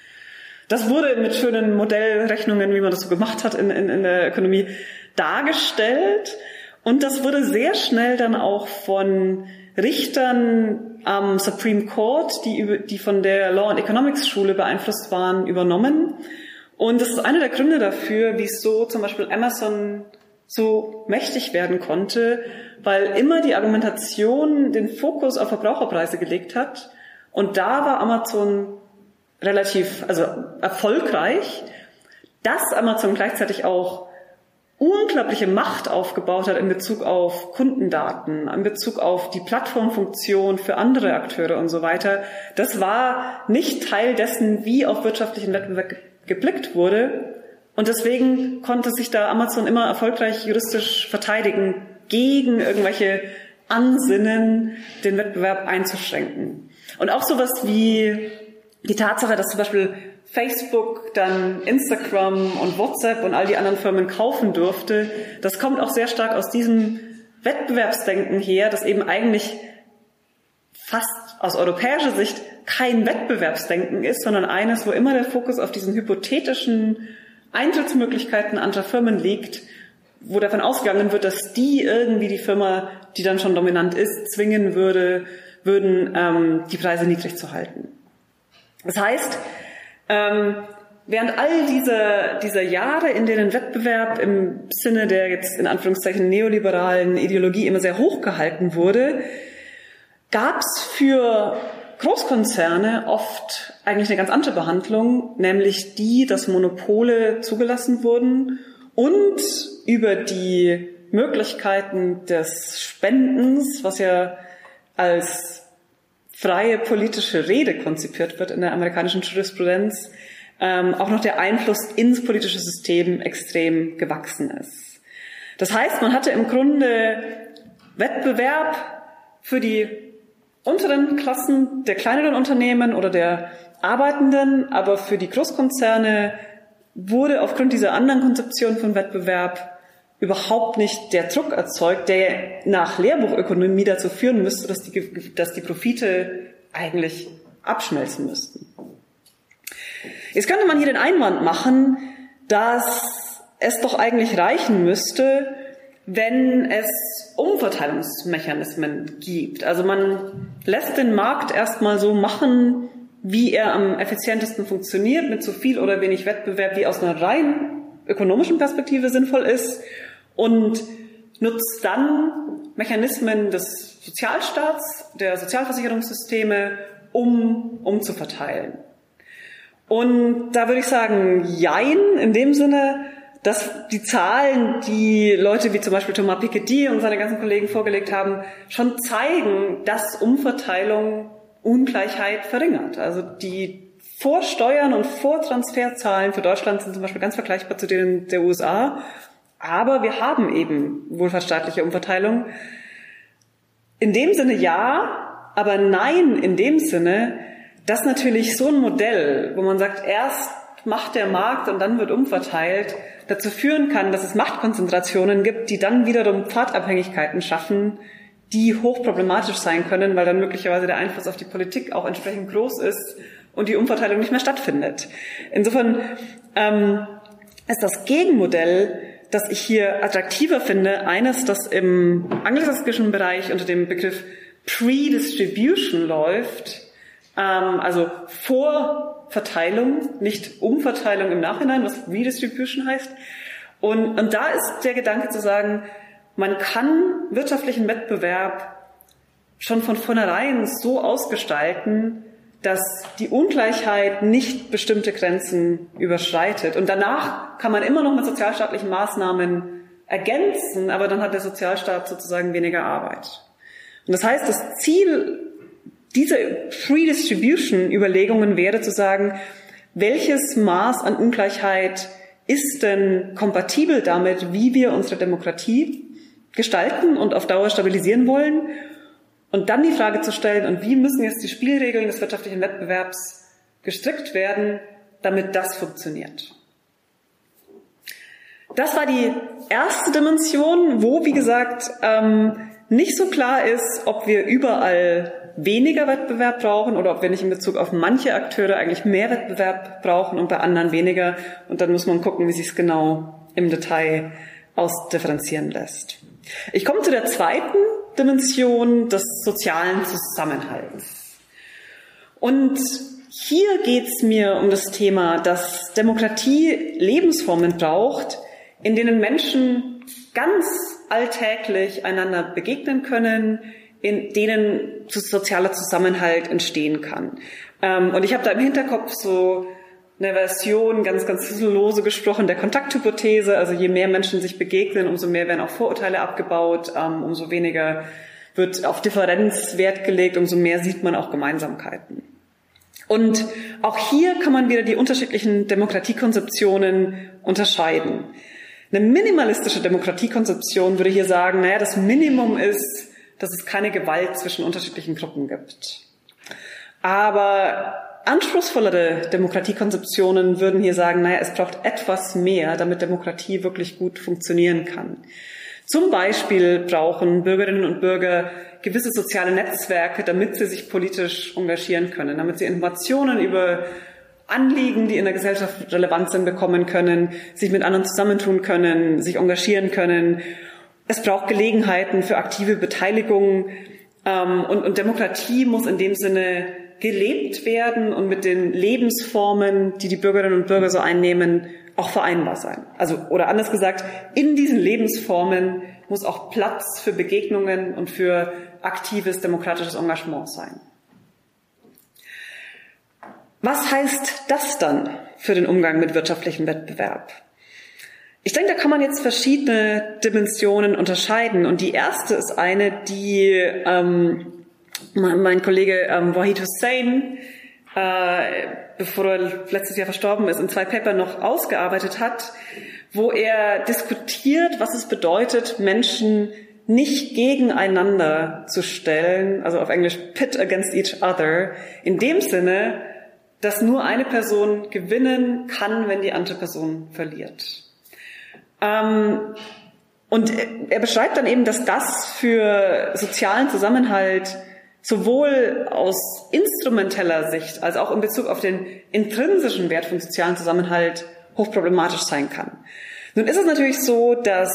Das wurde mit schönen Modellrechnungen, wie man das so gemacht hat in, in, in der Ökonomie, dargestellt. Und das wurde sehr schnell dann auch von Richtern am Supreme Court, die, über, die von der Law and Economics Schule beeinflusst waren, übernommen. Und das ist einer der Gründe dafür, wieso zum Beispiel Amazon so mächtig werden konnte, weil immer die Argumentation den Fokus auf Verbraucherpreise gelegt hat. Und da war Amazon relativ, also erfolgreich, dass Amazon gleichzeitig auch unglaubliche Macht aufgebaut hat in Bezug auf Kundendaten, in Bezug auf die Plattformfunktion für andere Akteure und so weiter. Das war nicht Teil dessen, wie auf wirtschaftlichen Wettbewerb geblickt wurde. Und deswegen konnte sich da Amazon immer erfolgreich juristisch verteidigen, gegen irgendwelche Ansinnen, den Wettbewerb einzuschränken. Und auch sowas wie die Tatsache, dass zum Beispiel Facebook dann Instagram und WhatsApp und all die anderen Firmen kaufen durfte, das kommt auch sehr stark aus diesem Wettbewerbsdenken her, das eben eigentlich fast aus europäischer Sicht kein Wettbewerbsdenken ist, sondern eines, wo immer der Fokus auf diesen hypothetischen Eintrittsmöglichkeiten anderer Firmen liegt, wo davon ausgegangen wird, dass die irgendwie die Firma, die dann schon dominant ist, zwingen würde, würden, ähm, die Preise niedrig zu halten. Das heißt, ähm, während all dieser, dieser Jahre, in denen Wettbewerb im Sinne der jetzt in Anführungszeichen neoliberalen Ideologie immer sehr hoch gehalten wurde, gab es für Großkonzerne oft eigentlich eine ganz andere Behandlung, nämlich die, dass Monopole zugelassen wurden und über die Möglichkeiten des Spendens, was ja als freie politische Rede konzipiert wird in der amerikanischen Jurisprudenz, ähm, auch noch der Einfluss ins politische System extrem gewachsen ist. Das heißt, man hatte im Grunde Wettbewerb für die unteren Klassen der kleineren Unternehmen oder der Arbeitenden, aber für die Großkonzerne wurde aufgrund dieser anderen Konzeption von Wettbewerb überhaupt nicht der Druck erzeugt, der nach Lehrbuchökonomie dazu führen müsste, dass die, dass die Profite eigentlich abschmelzen müssten. Jetzt könnte man hier den Einwand machen, dass es doch eigentlich reichen müsste, wenn es Umverteilungsmechanismen gibt. Also man lässt den Markt erstmal so machen, wie er am effizientesten funktioniert, mit so viel oder wenig Wettbewerb, wie aus einer rein ökonomischen Perspektive sinnvoll ist, und nutzt dann Mechanismen des Sozialstaats, der Sozialversicherungssysteme, um, um zu verteilen. Und da würde ich sagen, jein, in dem Sinne, dass die Zahlen, die Leute wie zum Beispiel Thomas Piketty und seine ganzen Kollegen vorgelegt haben, schon zeigen, dass Umverteilung Ungleichheit verringert. Also die Vorsteuern und Vortransferzahlen für Deutschland sind zum Beispiel ganz vergleichbar zu denen der U S A. Aber wir haben eben wohlfahrtsstaatliche Umverteilung. In dem Sinne ja, aber nein in dem Sinne, dass natürlich so ein Modell, wo man sagt, erst macht der Markt und dann wird umverteilt, dazu führen kann, dass es Machtkonzentrationen gibt, die dann wiederum Pfadabhängigkeiten schaffen, die hochproblematisch sein können, weil dann möglicherweise der Einfluss auf die Politik auch entsprechend groß ist und die Umverteilung nicht mehr stattfindet. Insofern ähm, ist das Gegenmodell, das ich hier attraktiver finde, eines, das im angelsächsischen Bereich unter dem Begriff Pre-Distribution läuft, ähm, also Vorverteilung, nicht Umverteilung im Nachhinein, was Redistribution heißt. Und, und da ist der Gedanke zu sagen, man kann wirtschaftlichen Wettbewerb schon von vornherein so ausgestalten, dass die Ungleichheit nicht bestimmte Grenzen überschreitet. Und danach kann man immer noch mit sozialstaatlichen Maßnahmen ergänzen, aber dann hat der Sozialstaat sozusagen weniger Arbeit. Und das heißt, das Ziel dieser Free-Distribution-Überlegungen wäre zu sagen, welches Maß an Ungleichheit ist denn kompatibel damit, wie wir unsere Demokratie gestalten und auf Dauer stabilisieren wollen? Und dann die Frage zu stellen, und wie müssen jetzt die Spielregeln des wirtschaftlichen Wettbewerbs gestrickt werden, damit das funktioniert. Das war die erste Dimension, wo, wie gesagt, ähm, nicht so klar ist, ob wir überall weniger Wettbewerb brauchen oder ob wir nicht in Bezug auf manche Akteure eigentlich mehr Wettbewerb brauchen und bei anderen weniger. Und dann muss man gucken, wie sich es genau im Detail ausdifferenzieren lässt. Ich komme zu der zweiten Dimension des sozialen Zusammenhalts. Und hier geht es mir um das Thema, dass Demokratie Lebensformen braucht, in denen Menschen ganz alltäglich einander begegnen können, in denen sozialer Zusammenhalt entstehen kann. Und ich habe da im Hinterkopf so eine Version, ganz, ganz lose gesprochen, der Kontakthypothese. Also je mehr Menschen sich begegnen, umso mehr werden auch Vorurteile abgebaut, umso weniger wird auf Differenz Wert gelegt, umso mehr sieht man auch Gemeinsamkeiten. Und auch hier kann man wieder die unterschiedlichen Demokratiekonzeptionen unterscheiden. Eine minimalistische Demokratiekonzeption würde hier sagen, naja, das Minimum ist, dass es keine Gewalt zwischen unterschiedlichen Gruppen gibt. Aber anspruchsvollere Demokratiekonzeptionen würden hier sagen, naja, es braucht etwas mehr, damit Demokratie wirklich gut funktionieren kann. Zum Beispiel brauchen Bürgerinnen und Bürger gewisse soziale Netzwerke, damit sie sich politisch engagieren können, damit sie Informationen über Anliegen, die in der Gesellschaft relevant sind, bekommen können, sich mit anderen zusammentun können, sich engagieren können. Es braucht Gelegenheiten für aktive Beteiligung, ähm, und, und Demokratie muss in dem Sinne gelebt werden und mit den Lebensformen, die die Bürgerinnen und Bürger so einnehmen, auch vereinbar sein. Also, oder anders gesagt, in diesen Lebensformen muss auch Platz für Begegnungen und für aktives demokratisches Engagement sein. Was heißt das dann für den Umgang mit wirtschaftlichem Wettbewerb? Ich denke, da kann man jetzt verschiedene Dimensionen unterscheiden. Und die erste ist eine, die ähm, mein Kollege ähm, Wahid Hussein, äh, bevor er letztes Jahr verstorben ist, in zwei Papern noch ausgearbeitet hat, wo er diskutiert, was es bedeutet, Menschen nicht gegeneinander zu stellen, also auf Englisch pit against each other, in dem Sinne, dass nur eine Person gewinnen kann, wenn die andere Person verliert. Ähm, und er beschreibt dann eben, dass das für sozialen Zusammenhalt sowohl aus instrumenteller Sicht als auch in Bezug auf den intrinsischen Wert von sozialen Zusammenhalt hochproblematisch sein kann. Nun ist es natürlich so, dass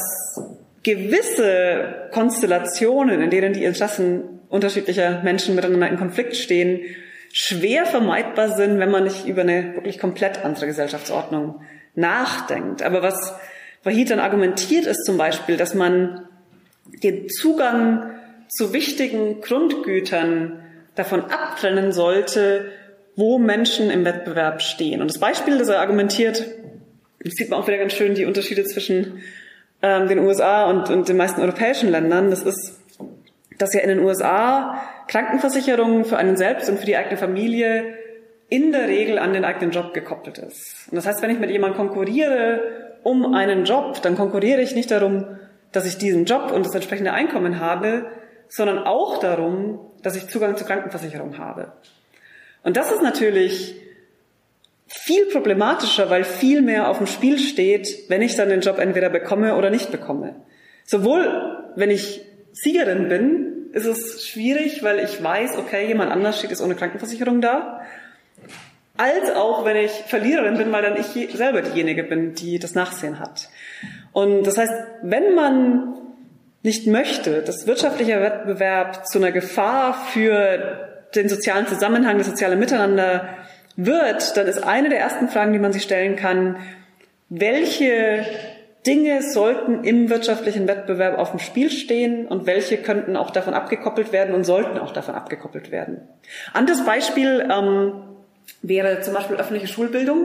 gewisse Konstellationen, in denen die Interessen unterschiedlicher Menschen miteinander in Konflikt stehen, schwer vermeidbar sind, wenn man nicht über eine wirklich komplett andere Gesellschaftsordnung nachdenkt. Aber was Wahid dann argumentiert, ist zum Beispiel, dass man den Zugang zu wichtigen Grundgütern davon abtrennen sollte, wo Menschen im Wettbewerb stehen. Und das Beispiel, das er argumentiert, das sieht man auch wieder ganz schön, die Unterschiede zwischen ähm, den U S A und, und den meisten europäischen Ländern. Das ist, dass ja in den U S A Krankenversicherung für einen selbst und für die eigene Familie in der Regel an den eigenen Job gekoppelt ist. Und das heißt, wenn ich mit jemandem konkurriere um einen Job, dann konkurriere ich nicht darum, dass ich diesen Job und das entsprechende Einkommen habe, sondern auch darum, dass ich Zugang zur Krankenversicherung habe. Und das ist natürlich viel problematischer, weil viel mehr auf dem Spiel steht, wenn ich dann den Job entweder bekomme oder nicht bekomme. Sowohl, wenn ich Siegerin bin, ist es schwierig, weil ich weiß, okay, jemand anders steht jetzt ohne Krankenversicherung da, als auch, wenn ich Verliererin bin, weil dann ich selber diejenige bin, die das Nachsehen hat. Und das heißt, wenn man nicht möchte, dass wirtschaftlicher Wettbewerb zu einer Gefahr für den sozialen Zusammenhang, das soziale Miteinander wird, dann ist eine der ersten Fragen, die man sich stellen kann, welche Dinge sollten im wirtschaftlichen Wettbewerb auf dem Spiel stehen und welche könnten auch davon abgekoppelt werden und sollten auch davon abgekoppelt werden. Anderes Beispiel ähm, wäre zum Beispiel öffentliche Schulbildung,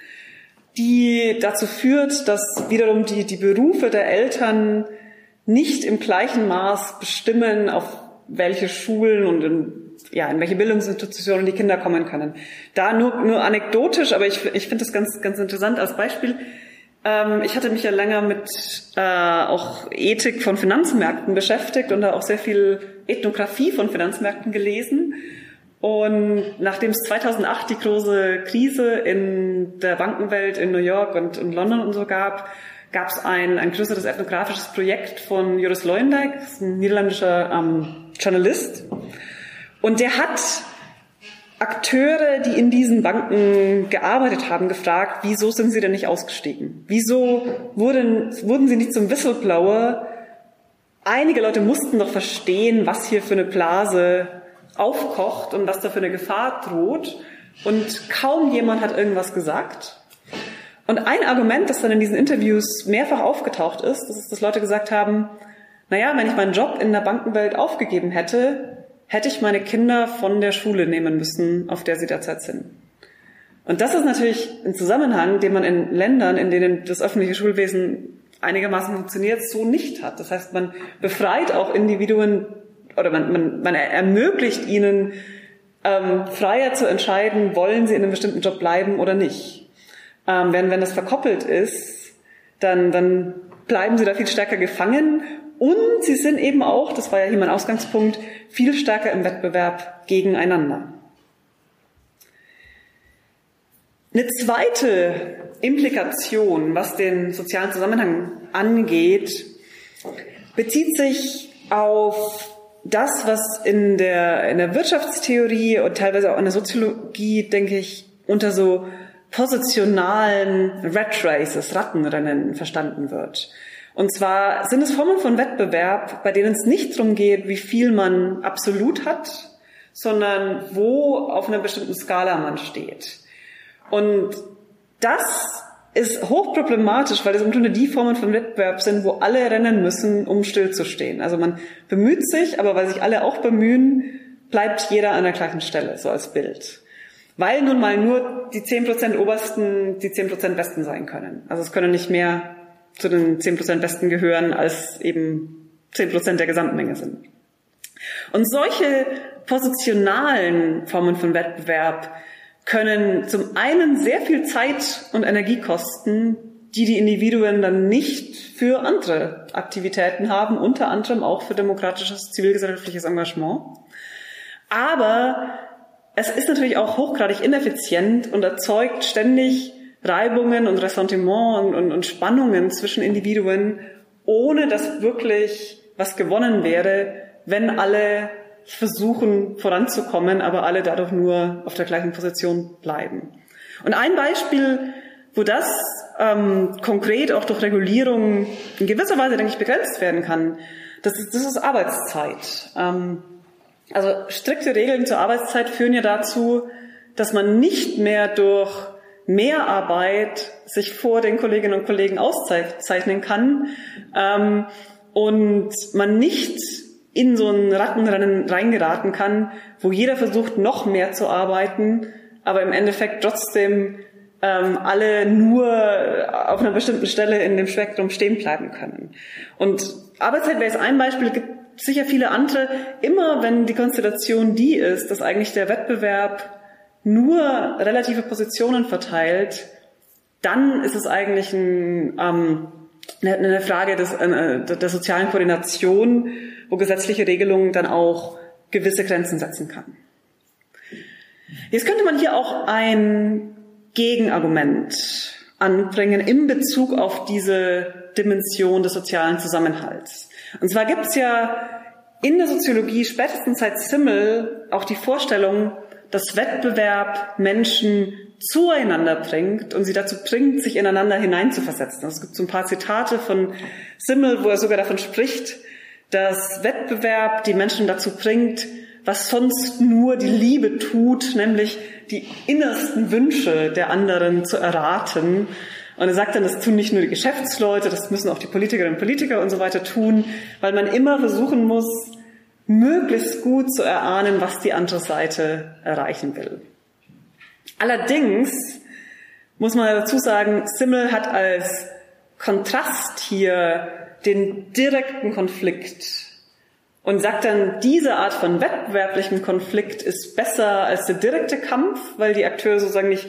die dazu führt, dass wiederum die, die Berufe der Eltern nicht im gleichen Maß bestimmen, auf welche Schulen und in, ja, in welche Bildungsinstitutionen die Kinder kommen können. Da nur, nur anekdotisch, aber ich, ich finde das ganz, ganz interessant als Beispiel. Ähm, ich hatte mich ja länger mit äh, auch Ethik von Finanzmärkten beschäftigt und da auch sehr viel Ethnographie von Finanzmärkten gelesen. Und nachdem es zweitausendacht die große Krise in der Bankenwelt in New York und in London und so gab, gab es ein, ein größeres ethnografisches Projekt von Joris Luijendijk, ein niederländischer ähm, Journalist. Und der hat Akteure, die in diesen Banken gearbeitet haben, gefragt, wieso sind sie denn nicht ausgestiegen? Wieso wurden, wurden sie nicht zum Whistleblower? Einige Leute mussten doch verstehen, was hier für eine Blase aufkocht und was da für eine Gefahr droht. Und kaum jemand hat irgendwas gesagt. Und ein Argument, das dann in diesen Interviews mehrfach aufgetaucht ist, das ist, dass Leute gesagt haben, naja, wenn ich meinen Job in der Bankenwelt aufgegeben hätte, hätte ich meine Kinder von der Schule nehmen müssen, auf der sie derzeit sind. Und das ist natürlich ein Zusammenhang, den man in Ländern, in denen das öffentliche Schulwesen einigermaßen funktioniert, so nicht hat. Das heißt, man befreit auch Individuen oder man, man, man ermöglicht ihnen, ähm, freier zu entscheiden, wollen sie in einem bestimmten Job bleiben oder nicht. Ähm, wenn, wenn das verkoppelt ist, dann, dann bleiben sie da viel stärker gefangen. Und sie sind eben auch, das war ja hier mein Ausgangspunkt, viel stärker im Wettbewerb gegeneinander. Eine zweite Implikation, was den sozialen Zusammenhang angeht, bezieht sich auf das, was in der, in der Wirtschaftstheorie und teilweise auch in der Soziologie, denke ich, unter so positionalen Rat Races, Rattenrennen verstanden wird. Und zwar sind es Formen von Wettbewerb, bei denen es nicht darum geht, wie viel man absolut hat, sondern wo auf einer bestimmten Skala man steht. Und das ist hochproblematisch, weil das im Grunde die Formen von Wettbewerb sind, wo alle rennen müssen, um stillzustehen. Also man bemüht sich, aber weil sich alle auch bemühen, bleibt jeder an der gleichen Stelle, so als Bild. Weil nun mal nur die zehn Prozent Obersten die zehn Prozent Besten sein können. Also es können nicht mehr zu den zehn Prozent Besten gehören, als eben zehn Prozent der Gesamtmenge sind. Und solche positionalen Formen von Wettbewerb können zum einen sehr viel Zeit und Energie kosten, die die Individuen dann nicht für andere Aktivitäten haben, unter anderem auch für demokratisches, zivilgesellschaftliches Engagement. Aber es ist natürlich auch hochgradig ineffizient und erzeugt ständig Reibungen und Ressentiment und, und, und Spannungen zwischen Individuen, ohne dass wirklich was gewonnen wäre, wenn alle versuchen voranzukommen, aber alle dadurch nur auf der gleichen Position bleiben. Und ein Beispiel, wo das ähm, konkret auch durch Regulierung in gewisser Weise, denke ich, begrenzt werden kann, das ist, das ist Arbeitszeit. Ähm, also strikte Regeln zur Arbeitszeit führen ja dazu, dass man nicht mehr durch Mehrarbeit sich vor den Kolleginnen und Kollegen auszeichnen kann ähm, und man nicht in so ein Rattenrennen reingeraten kann, wo jeder versucht, noch mehr zu arbeiten, aber im Endeffekt trotzdem ähm, alle nur auf einer bestimmten Stelle in dem Spektrum stehen bleiben können. Und Arbeitszeit wäre jetzt ein Beispiel, gibt sicher viele andere. Immer wenn die Konstellation die ist, dass eigentlich der Wettbewerb nur relative Positionen verteilt, dann ist es eigentlich ein, ähm, eine Frage des, äh, der sozialen Koordination, wo gesetzliche Regelungen dann auch gewisse Grenzen setzen kann. Jetzt könnte man hier auch ein Gegenargument anbringen in Bezug auf diese Dimension des sozialen Zusammenhalts. Und zwar gibt es ja in der Soziologie spätestens seit Simmel auch die Vorstellung, dass Wettbewerb Menschen zueinander bringt und sie dazu bringt, sich ineinander hineinzuversetzen. Also es gibt so ein paar Zitate von Simmel, wo er sogar davon spricht, dass Wettbewerb die Menschen dazu bringt, was sonst nur die Liebe tut, nämlich die innersten Wünsche der anderen zu erraten. Und er sagt dann, das tun nicht nur die Geschäftsleute, das müssen auch die Politikerinnen und Politiker und so weiter tun, weil man immer versuchen muss, möglichst gut zu erahnen, was die andere Seite erreichen will. Allerdings muss man dazu sagen, Simmel hat als Kontrast hier den direkten Konflikt und sagt dann, diese Art von wettbewerblichem Konflikt ist besser als der direkte Kampf, weil die Akteure sozusagen nicht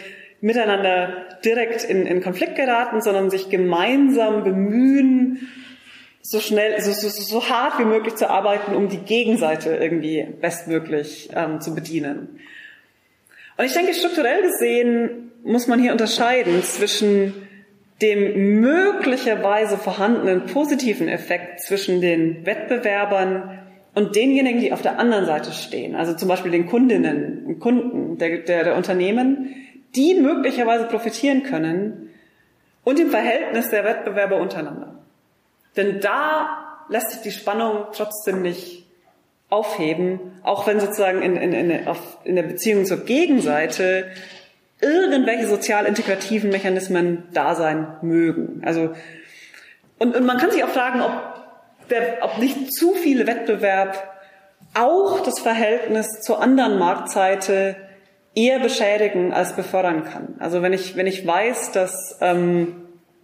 miteinander direkt in, in Konflikt geraten, sondern sich gemeinsam bemühen, so schnell, so, so, so hart wie möglich zu arbeiten, um die Gegenseite irgendwie bestmöglich ähm, zu bedienen. Und ich denke, strukturell gesehen muss man hier unterscheiden zwischen dem möglicherweise vorhandenen positiven Effekt zwischen den Wettbewerbern und denjenigen, die auf der anderen Seite stehen, also zum Beispiel den Kundinnen und Kunden der, der, der Unternehmen, die möglicherweise profitieren können, und dem Verhältnis der Wettbewerber untereinander. Denn da lässt sich die Spannung trotzdem nicht aufheben, auch wenn sozusagen in, in, in, auf, in der Beziehung zur Gegenseite irgendwelche sozial integrativen Mechanismen da sein mögen. Also, und, und man kann sich auch fragen, ob, der, ob nicht zu viel Wettbewerb auch das Verhältnis zur anderen Marktseite eher beschädigen als befördern kann. Also wenn ich, wenn ich weiß, dass, ähm,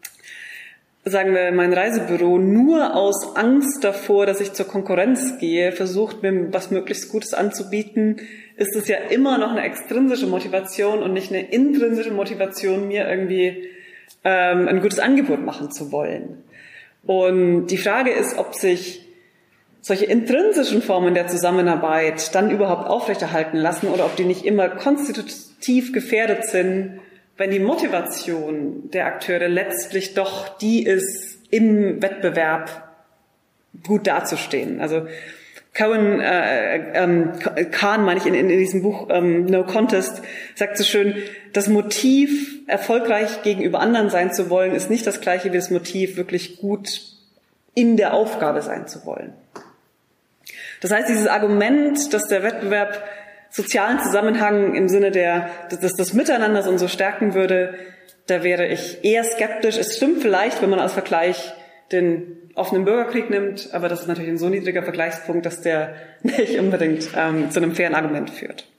sagen wir, mein Reisebüro nur aus Angst davor, dass ich zur Konkurrenz gehe, versucht, mir was möglichst Gutes anzubieten, ist es ja immer noch eine extrinsische Motivation und nicht eine intrinsische Motivation, mir irgendwie ähm, ein gutes Angebot machen zu wollen. Und die Frage ist, ob sich solche intrinsischen Formen der Zusammenarbeit dann überhaupt aufrechterhalten lassen oder ob die nicht immer konstitutiv gefährdet sind, wenn die Motivation der Akteure letztlich doch die ist, im Wettbewerb gut dazustehen. Also Cohen, äh, ähm, Kahn, meine ich in, in diesem Buch ähm, No Contest, sagt so schön, das Motiv, erfolgreich gegenüber anderen sein zu wollen, ist nicht das gleiche wie das Motiv, wirklich gut in der Aufgabe sein zu wollen. Das heißt, dieses Argument, dass der Wettbewerb sozialen Zusammenhang im Sinne der, dass das Miteinanders und so stärken würde, da wäre ich eher skeptisch. Es stimmt vielleicht, wenn man als Vergleich den offenen Bürgerkrieg nimmt, aber das ist natürlich ein so niedriger Vergleichspunkt, dass der nicht unbedingt ähm, zu einem fairen Argument führt.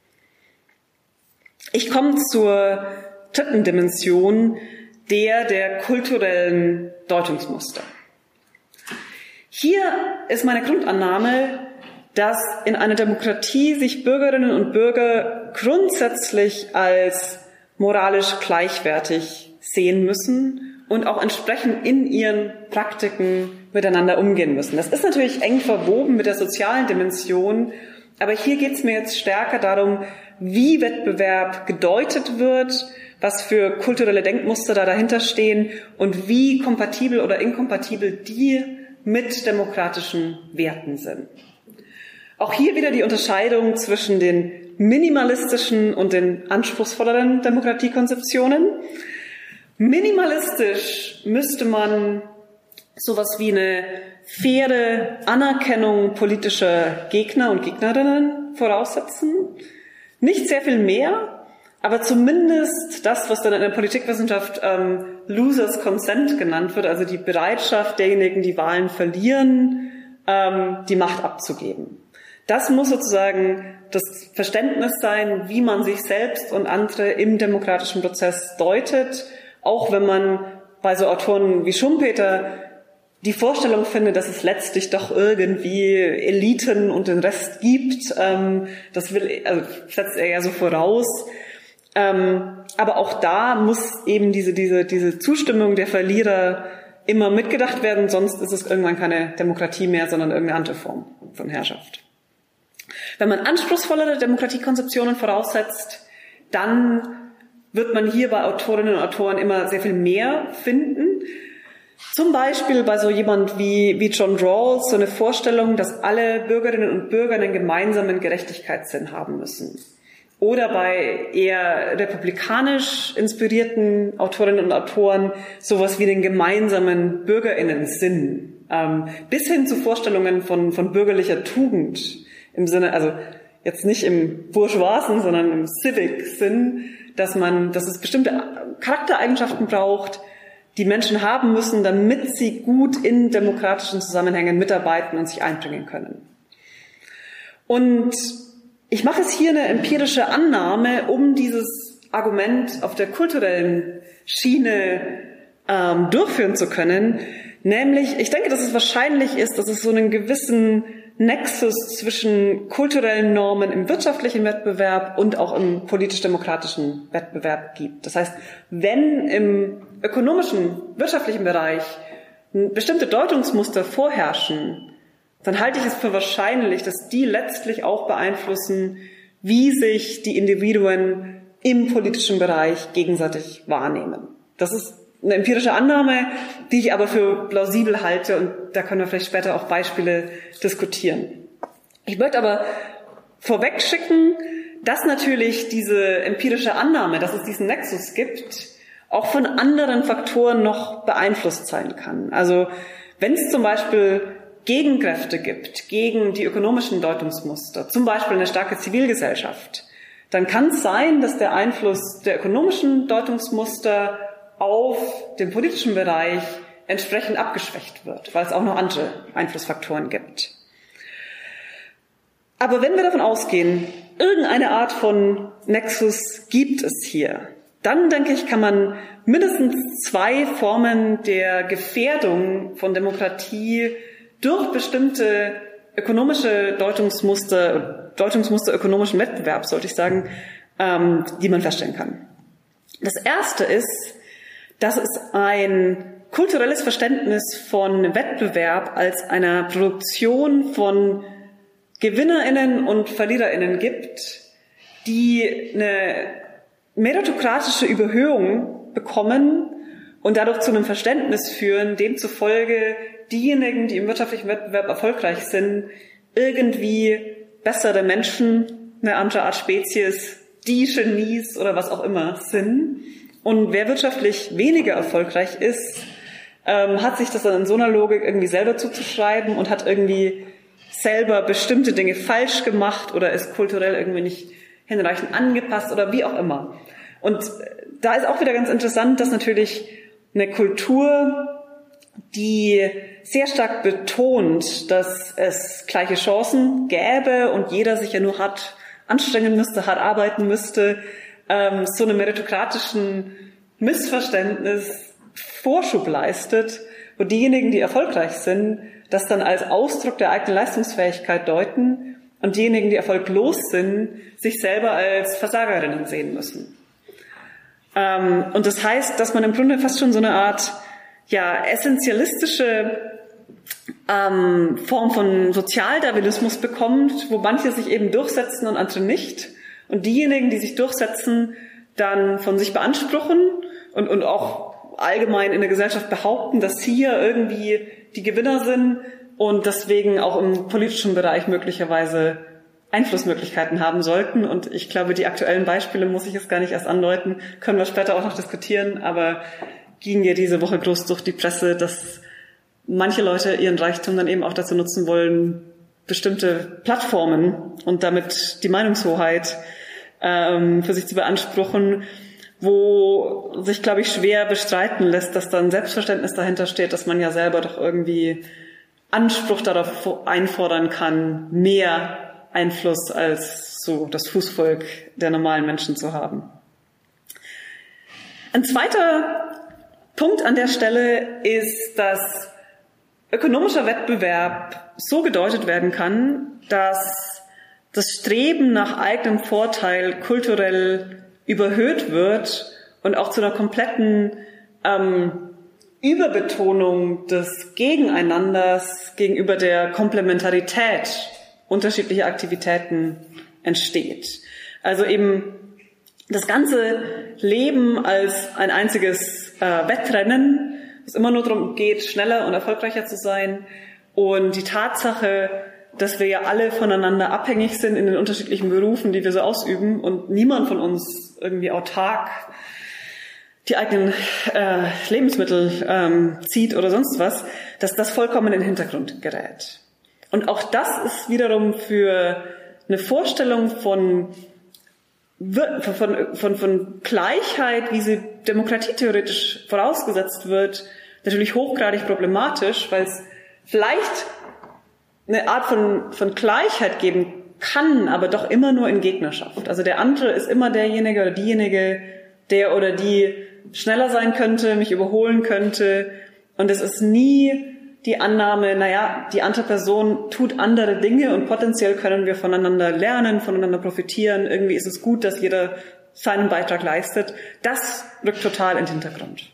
Ich komme zur dritten Dimension, der der kulturellen Deutungsmuster. Hier ist meine Grundannahme, dass in einer Demokratie sich Bürgerinnen und Bürger grundsätzlich als moralisch gleichwertig sehen müssen und auch entsprechend in ihren Praktiken miteinander umgehen müssen. Das ist natürlich eng verwoben mit der sozialen Dimension, aber hier geht es mir jetzt stärker darum, wie Wettbewerb gedeutet wird, was für kulturelle Denkmuster da dahinter stehen und wie kompatibel oder inkompatibel die mit demokratischen Werten sind. Auch hier wieder die Unterscheidung zwischen den minimalistischen und den anspruchsvolleren Demokratiekonzeptionen. Minimalistisch müsste man sowas wie eine faire Anerkennung politischer Gegner und Gegnerinnen voraussetzen. Nicht sehr viel mehr, aber zumindest das, was dann in der Politikwissenschaft ähm, Losers Consent genannt wird, also die Bereitschaft derjenigen, die Wahlen verlieren, ähm, die Macht abzugeben. Das muss sozusagen das Verständnis sein, wie man sich selbst und andere im demokratischen Prozess deutet, auch wenn man bei so Autoren wie Schumpeter die Vorstellung findet, dass es letztlich doch irgendwie Eliten und den Rest gibt. Ähm, das will, also setzt er ja so voraus. Ähm, aber auch da muss eben diese, diese, diese Zustimmung der Verlierer immer mitgedacht werden, sonst ist es irgendwann keine Demokratie mehr, sondern irgendeine andere Form von Herrschaft. Wenn man anspruchsvollere Demokratiekonzeptionen voraussetzt, dann wird man hier bei Autorinnen und Autoren immer sehr viel mehr finden. Zum Beispiel bei so jemand wie, wie John Rawls so eine Vorstellung, dass alle Bürgerinnen und Bürger einen gemeinsamen Gerechtigkeitssinn haben müssen. Oder bei eher republikanisch inspirierten Autorinnen und Autoren sowas wie den gemeinsamen BürgerInnen-Sinn, ähm, bis hin zu Vorstellungen von, von bürgerlicher Tugend im Sinne, also jetzt nicht im bourgeoisen, sondern im Civic-Sinn, dass man, dass es bestimmte Charaktereigenschaften braucht, die Menschen haben müssen, damit sie gut in demokratischen Zusammenhängen mitarbeiten und sich einbringen können. Und ich mache jetzt hier eine empirische Annahme, um dieses Argument auf der kulturellen Schiene ähm, durchführen zu können, Nämlich, ich denke, dass es wahrscheinlich ist, dass es so einen gewissen Nexus zwischen kulturellen Normen im wirtschaftlichen Wettbewerb und auch im politisch-demokratischen Wettbewerb gibt. Das heißt, wenn im ökonomischen, wirtschaftlichen Bereich bestimmte Deutungsmuster vorherrschen, dann halte ich es für wahrscheinlich, dass die letztlich auch beeinflussen, wie sich die Individuen im politischen Bereich gegenseitig wahrnehmen. Das ist eine empirische Annahme, die ich aber für plausibel halte, und da können wir vielleicht später auch Beispiele diskutieren. Ich möchte aber vorweg schicken, dass natürlich diese empirische Annahme, dass es diesen Nexus gibt, auch von anderen Faktoren noch beeinflusst sein kann. Also wenn es zum Beispiel Gegenkräfte gibt gegen die ökonomischen Deutungsmuster, zum Beispiel eine starke Zivilgesellschaft, dann kann es sein, dass der Einfluss der ökonomischen Deutungsmuster auf den politischen Bereich entsprechend abgeschwächt wird, weil es auch noch andere Einflussfaktoren gibt. Aber wenn wir davon ausgehen, irgendeine Art von Nexus gibt es hier, dann denke ich, kann man mindestens zwei Formen der Gefährdung von Demokratie durch bestimmte ökonomische Deutungsmuster, Deutungsmuster ökonomischen Wettbewerbs, sollte ich sagen, ähm, die man feststellen kann. Das erste ist, dass es ein kulturelles Verständnis von Wettbewerb als einer Produktion von GewinnerInnen und VerliererInnen gibt, die eine meritokratische Überhöhung bekommen und dadurch zu einem Verständnis führen, demzufolge diejenigen, die im wirtschaftlichen Wettbewerb erfolgreich sind, irgendwie bessere Menschen, eine andere Art Spezies, die Genies oder was auch immer sind. Und wer wirtschaftlich weniger erfolgreich ist, ähm, hat sich das dann in so einer Logik irgendwie selber zuzuschreiben und hat irgendwie selber bestimmte Dinge falsch gemacht oder ist kulturell irgendwie nicht hinreichend angepasst oder wie auch immer. Und da ist auch wieder ganz interessant, dass natürlich eine Kultur, die sehr stark betont, dass es gleiche Chancen gäbe und jeder sich ja nur hart anstrengen müsste, hart arbeiten müsste, ähm, so einem meritokratischen Missverständnis Vorschub leistet, wo diejenigen, die erfolgreich sind, das dann als Ausdruck der eigenen Leistungsfähigkeit deuten und diejenigen, die erfolglos sind, sich selber als Versagerinnen sehen müssen. Ähm, und das heißt, dass man im Grunde fast schon so eine Art ja essentialistische ähm, Form von Sozialdarwinismus bekommt, wo manche sich eben durchsetzen und andere nicht. Und diejenigen, die sich durchsetzen, dann von sich beanspruchen und, und auch allgemein in der Gesellschaft behaupten, dass sie ja irgendwie die Gewinner sind und deswegen auch im politischen Bereich möglicherweise Einflussmöglichkeiten haben sollten. Und ich glaube, die aktuellen Beispiele muss ich jetzt gar nicht erst andeuten, können wir später auch noch diskutieren, aber ging ja diese Woche groß durch die Presse, dass manche Leute ihren Reichtum dann eben auch dazu nutzen wollen, bestimmte Plattformen und damit die Meinungshoheit ähm, für sich zu beanspruchen, wo sich, glaube ich, schwer bestreiten lässt, dass da ein Selbstverständnis dahinter steht, dass man ja selber doch irgendwie Anspruch darauf einfordern kann, mehr Einfluss als so das Fußvolk der normalen Menschen zu haben. Ein zweiter Punkt an der Stelle ist, dass ökonomischer Wettbewerb so gedeutet werden kann, dass das Streben nach eigenem Vorteil kulturell überhöht wird und auch zu einer kompletten ähm, Überbetonung des Gegeneinanders gegenüber der Komplementarität unterschiedlicher Aktivitäten entsteht. Also eben das ganze Leben als ein einziges äh, Wettrennen, wo es immer nur darum geht, schneller und erfolgreicher zu sein, und die Tatsache, dass wir ja alle voneinander abhängig sind in den unterschiedlichen Berufen, die wir so ausüben, und niemand von uns irgendwie autark die eigenen äh, Lebensmittel ähm, zieht oder sonst was, dass das vollkommen in den Hintergrund gerät. Und auch das ist wiederum für eine Vorstellung von, von, von, von Gleichheit, wie sie demokratietheoretisch vorausgesetzt wird, natürlich hochgradig problematisch, weil es vielleicht eine Art von, von Gleichheit geben kann, aber doch immer nur in Gegnerschaft. Also der andere ist immer derjenige oder diejenige, der oder die schneller sein könnte, mich überholen könnte. Und es ist nie die Annahme, naja, die andere Person tut andere Dinge und potenziell können wir voneinander lernen, voneinander profitieren. Irgendwie ist es gut, dass jeder seinen Beitrag leistet. Das rückt total in den Hintergrund.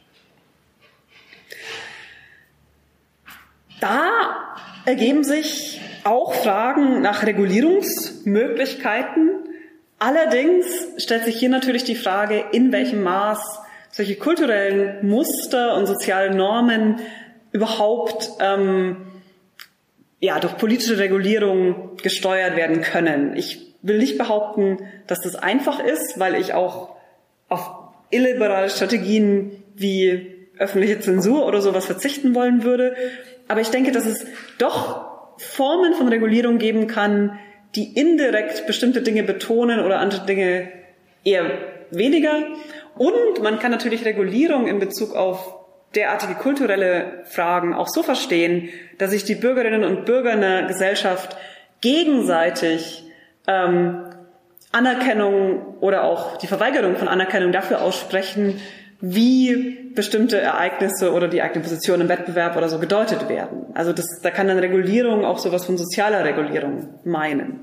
Da ergeben sich auch Fragen nach Regulierungsmöglichkeiten. Allerdings stellt sich hier natürlich die Frage, in welchem Maß solche kulturellen Muster und sozialen Normen überhaupt ähm, ja, durch politische Regulierung gesteuert werden können. Ich will nicht behaupten, dass das einfach ist, weil ich auch auf illiberale Strategien wie öffentliche Zensur oder sowas verzichten wollen würde. Aber ich denke, dass es doch Formen von Regulierung geben kann, die indirekt bestimmte Dinge betonen oder andere Dinge eher weniger. Und man kann natürlich Regulierung in Bezug auf derartige kulturelle Fragen auch so verstehen, dass sich die Bürgerinnen und Bürger einer Gesellschaft gegenseitig ähm, Anerkennung oder auch die Verweigerung von Anerkennung dafür aussprechen, wie bestimmte Ereignisse oder die eigene Position im Wettbewerb oder so gedeutet werden. Also das, da kann dann Regulierung auch sowas von sozialer Regulierung meinen.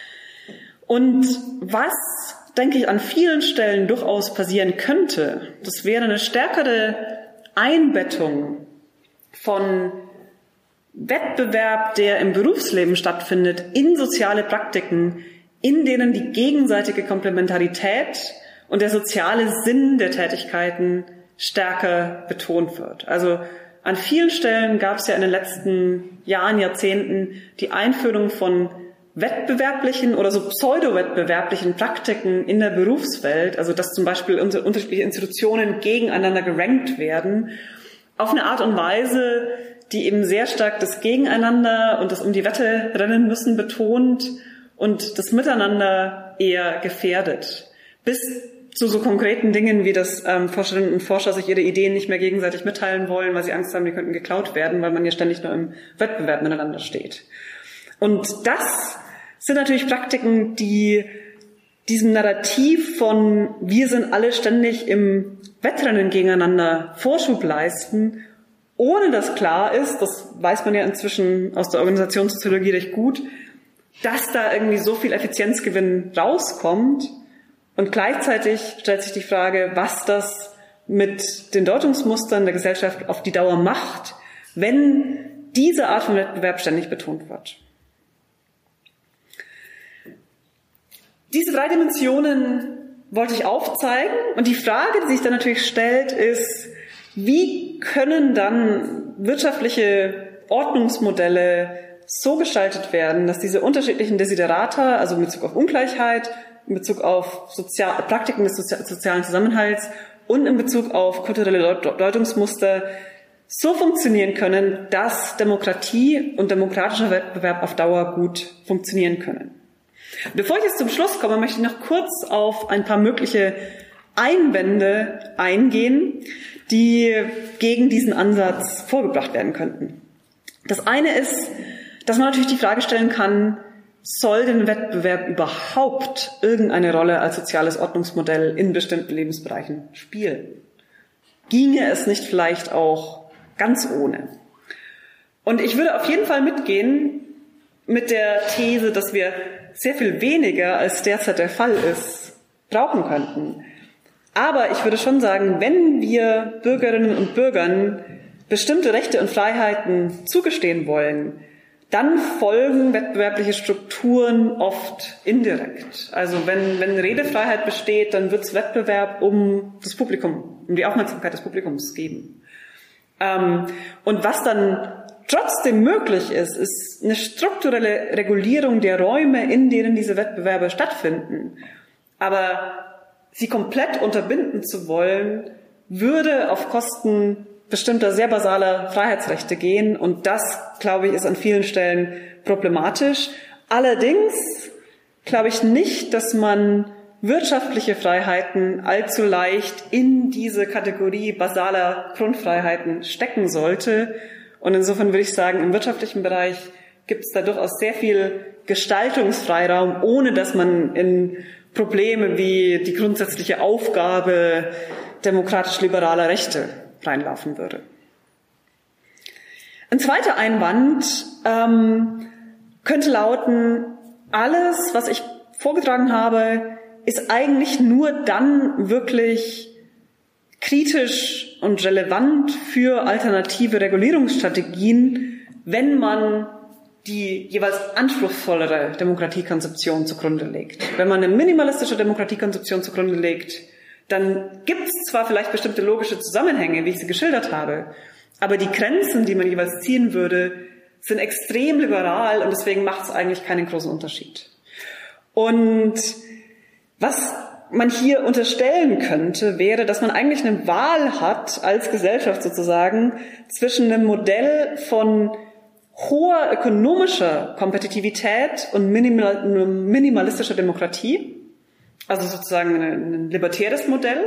Und was, denke ich, an vielen Stellen durchaus passieren könnte, das wäre eine stärkere Einbettung von Wettbewerb, der im Berufsleben stattfindet, in soziale Praktiken, in denen die gegenseitige Komplementarität und der soziale Sinn der Tätigkeiten stärker betont wird. Also an vielen Stellen gab es ja in den letzten Jahren, Jahrzehnten die Einführung von wettbewerblichen oder so pseudo-wettbewerblichen Praktiken in der Berufswelt, also dass zum Beispiel unsere unterschiedliche Institutionen gegeneinander gerankt werden, auf eine Art und Weise, die eben sehr stark das Gegeneinander und das um die Wette rennen müssen betont und das Miteinander eher gefährdet. Bis zu so konkreten Dingen, wie dass ähm, Forscherinnen und Forscher sich ihre Ideen nicht mehr gegenseitig mitteilen wollen, weil sie Angst haben, die könnten geklaut werden, weil man ja ständig nur im Wettbewerb miteinander steht. Und das sind natürlich Praktiken, die diesem Narrativ von wir sind alle ständig im Wettrennen gegeneinander Vorschub leisten, ohne dass klar ist, das weiß man ja inzwischen aus der Organisationssoziologie recht gut, dass da irgendwie so viel Effizienzgewinn rauskommt. Und gleichzeitig stellt sich die Frage, was das mit den Deutungsmustern der Gesellschaft auf die Dauer macht, wenn diese Art von Wettbewerb ständig betont wird. Diese drei Dimensionen wollte ich aufzeigen. Und die Frage, die sich dann natürlich stellt, ist, wie können dann wirtschaftliche Ordnungsmodelle so gestaltet werden, dass diese unterschiedlichen Desiderata, also in Bezug auf Ungleichheit, in Bezug auf Sozial- Praktiken des Sozi- sozialen Zusammenhalts und in Bezug auf kulturelle Deut- Deutungsmuster so funktionieren können, dass Demokratie und demokratischer Wettbewerb auf Dauer gut funktionieren können. Bevor ich jetzt zum Schluss komme, möchte ich noch kurz auf ein paar mögliche Einwände eingehen, die gegen diesen Ansatz vorgebracht werden könnten. Das eine ist, dass man natürlich die Frage stellen kann, soll denn Wettbewerb überhaupt irgendeine Rolle als soziales Ordnungsmodell in bestimmten Lebensbereichen spielen? Ginge es nicht vielleicht auch ganz ohne? Und ich würde auf jeden Fall mitgehen mit der These, dass wir sehr viel weniger, als derzeit der Fall ist, brauchen könnten. Aber ich würde schon sagen, wenn wir Bürgerinnen und Bürgern bestimmte Rechte und Freiheiten zugestehen wollen, dann folgen wettbewerbliche Strukturen oft indirekt. Also wenn, wenn Redefreiheit besteht, dann wird es Wettbewerb um das Publikum, um die Aufmerksamkeit des Publikums geben. Ähm, und was dann trotzdem möglich ist, ist eine strukturelle Regulierung der Räume, in denen diese Wettbewerbe stattfinden. Aber sie komplett unterbinden zu wollen, würde auf Kosten bestimmter sehr basaler Freiheitsrechte gehen. Und das, glaube ich, ist an vielen Stellen problematisch. Allerdings glaube ich nicht, dass man wirtschaftliche Freiheiten allzu leicht in diese Kategorie basaler Grundfreiheiten stecken sollte. Und insofern würde ich sagen, im wirtschaftlichen Bereich gibt es da durchaus sehr viel Gestaltungsfreiraum, ohne dass man in Probleme wie die grundsätzliche Aufgabe demokratisch-liberaler Rechte reinlaufen würde. Ein zweiter Einwand ähm, könnte lauten, alles, was ich vorgetragen habe, ist eigentlich nur dann wirklich kritisch und relevant für alternative Regulierungsstrategien, wenn man die jeweils anspruchsvollere Demokratiekonzeption zugrunde legt. Wenn man eine minimalistische Demokratiekonzeption zugrunde legt, dann gibt es zwar vielleicht bestimmte logische Zusammenhänge, wie ich sie geschildert habe, aber die Grenzen, die man jeweils ziehen würde, sind extrem liberal und deswegen macht es eigentlich keinen großen Unterschied. Und was man hier unterstellen könnte, wäre, dass man eigentlich eine Wahl hat, als Gesellschaft sozusagen, zwischen einem Modell von hoher ökonomischer Kompetitivität und minimal, minimalistischer Demokratie, also sozusagen ein, ein libertäres Modell,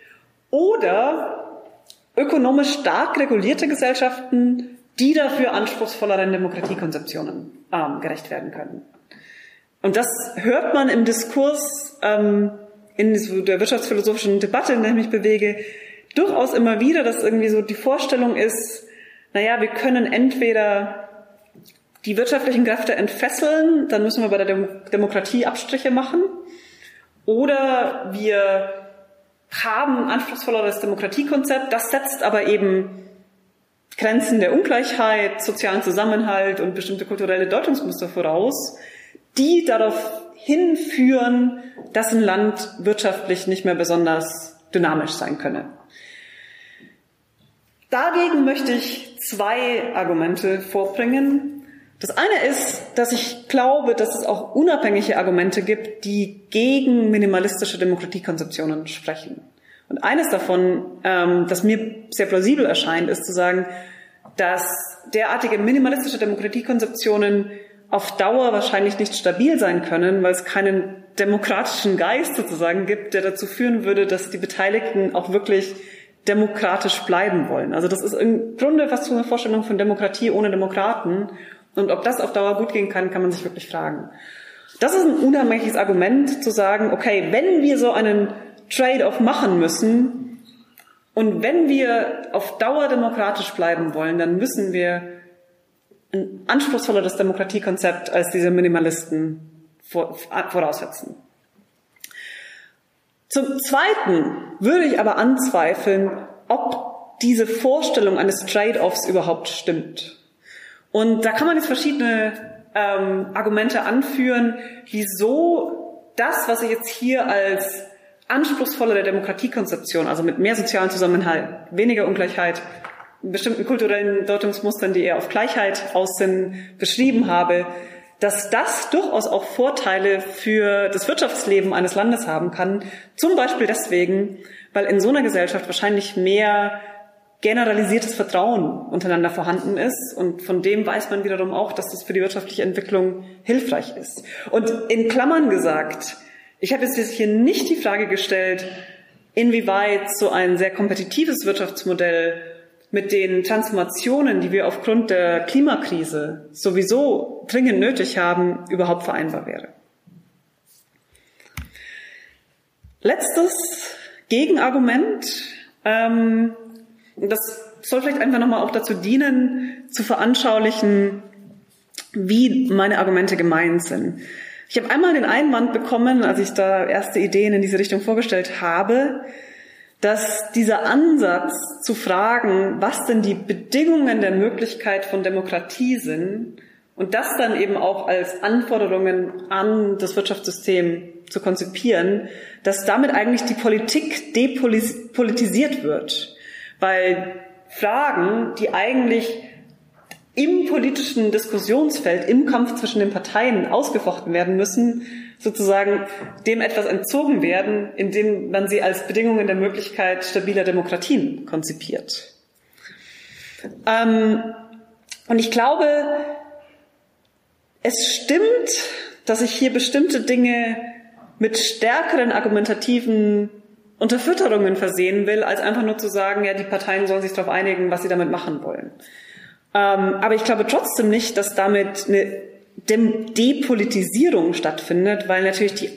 oder ökonomisch stark regulierte Gesellschaften, die dafür anspruchsvolleren Demokratiekonzeptionen ähm, gerecht werden können. Und das hört man im Diskurs, ähm, in der wirtschaftsphilosophischen Debatte, in der ich mich bewege, durchaus immer wieder, dass irgendwie so die Vorstellung ist, naja, wir können entweder die wirtschaftlichen Kräfte entfesseln, dann müssen wir bei der Dem- Demokratie Abstriche machen, oder wir haben ein anspruchsvolleres Demokratiekonzept, das setzt aber eben Grenzen der Ungleichheit, sozialen Zusammenhalt und bestimmte kulturelle Deutungsmuster voraus, die darauf hinführen, dass ein Land wirtschaftlich nicht mehr besonders dynamisch sein könne. Dagegen möchte ich zwei Argumente vorbringen. Das eine ist, dass ich glaube, dass es auch unabhängige Argumente gibt, die gegen minimalistische Demokratiekonzeptionen sprechen. Und eines davon, ähm, das mir sehr plausibel erscheint, ist zu sagen, dass derartige minimalistische Demokratiekonzeptionen auf Dauer wahrscheinlich nicht stabil sein können, weil es keinen demokratischen Geist sozusagen gibt, der dazu führen würde, dass die Beteiligten auch wirklich demokratisch bleiben wollen. Also das ist im Grunde fast so eine Vorstellung von Demokratie ohne Demokraten. Und ob das auf Dauer gut gehen kann, kann man sich wirklich fragen. Das ist ein unheimliches Argument, zu sagen, okay, wenn wir so einen Trade-off machen müssen und wenn wir auf Dauer demokratisch bleiben wollen, dann müssen wir ein anspruchsvolleres Demokratiekonzept als diese Minimalisten voraussetzen. Zum Zweiten würde ich aber anzweifeln, ob diese Vorstellung eines Trade-offs überhaupt stimmt. Und da kann man jetzt verschiedene ähm, Argumente anführen, wieso das, was ich jetzt hier als anspruchsvollere Demokratiekonzeption, also mit mehr sozialen Zusammenhalt, weniger Ungleichheit, bestimmten kulturellen Deutungsmustern, die eher auf Gleichheit aus sind, beschrieben habe, dass das durchaus auch Vorteile für das Wirtschaftsleben eines Landes haben kann. Zum Beispiel deswegen, weil in so einer Gesellschaft wahrscheinlich mehr generalisiertes Vertrauen untereinander vorhanden ist. Und von dem weiß man wiederum auch, dass das für die wirtschaftliche Entwicklung hilfreich ist. Und in Klammern gesagt, ich habe jetzt hier nicht die Frage gestellt, inwieweit so ein sehr kompetitives Wirtschaftsmodell mit den Transformationen, die wir aufgrund der Klimakrise sowieso dringend nötig haben, überhaupt vereinbar wäre. Letztes Gegenargument, ähm, das soll vielleicht einfach nochmal auch dazu dienen, zu veranschaulichen, wie meine Argumente gemeint sind. Ich habe einmal den Einwand bekommen, als ich da erste Ideen in diese Richtung vorgestellt habe, dass dieser Ansatz zu fragen, was denn die Bedingungen der Möglichkeit von Demokratie sind und das dann eben auch als Anforderungen an das Wirtschaftssystem zu konzipieren, dass damit eigentlich die Politik depolitisiert wird. Weil Fragen, die eigentlich im politischen Diskussionsfeld, im Kampf zwischen den Parteien ausgefochten werden müssen, sozusagen dem etwas entzogen werden, indem man sie als Bedingungen der Möglichkeit stabiler Demokratien konzipiert. Ähm, und ich glaube, es stimmt, dass ich hier bestimmte Dinge mit stärkeren argumentativen Unterfütterungen versehen will, als einfach nur zu sagen, ja, die Parteien sollen sich darauf einigen, was sie damit machen wollen. Ähm, aber ich glaube trotzdem nicht, dass damit eine Dem- Depolitisierung stattfindet, weil natürlich die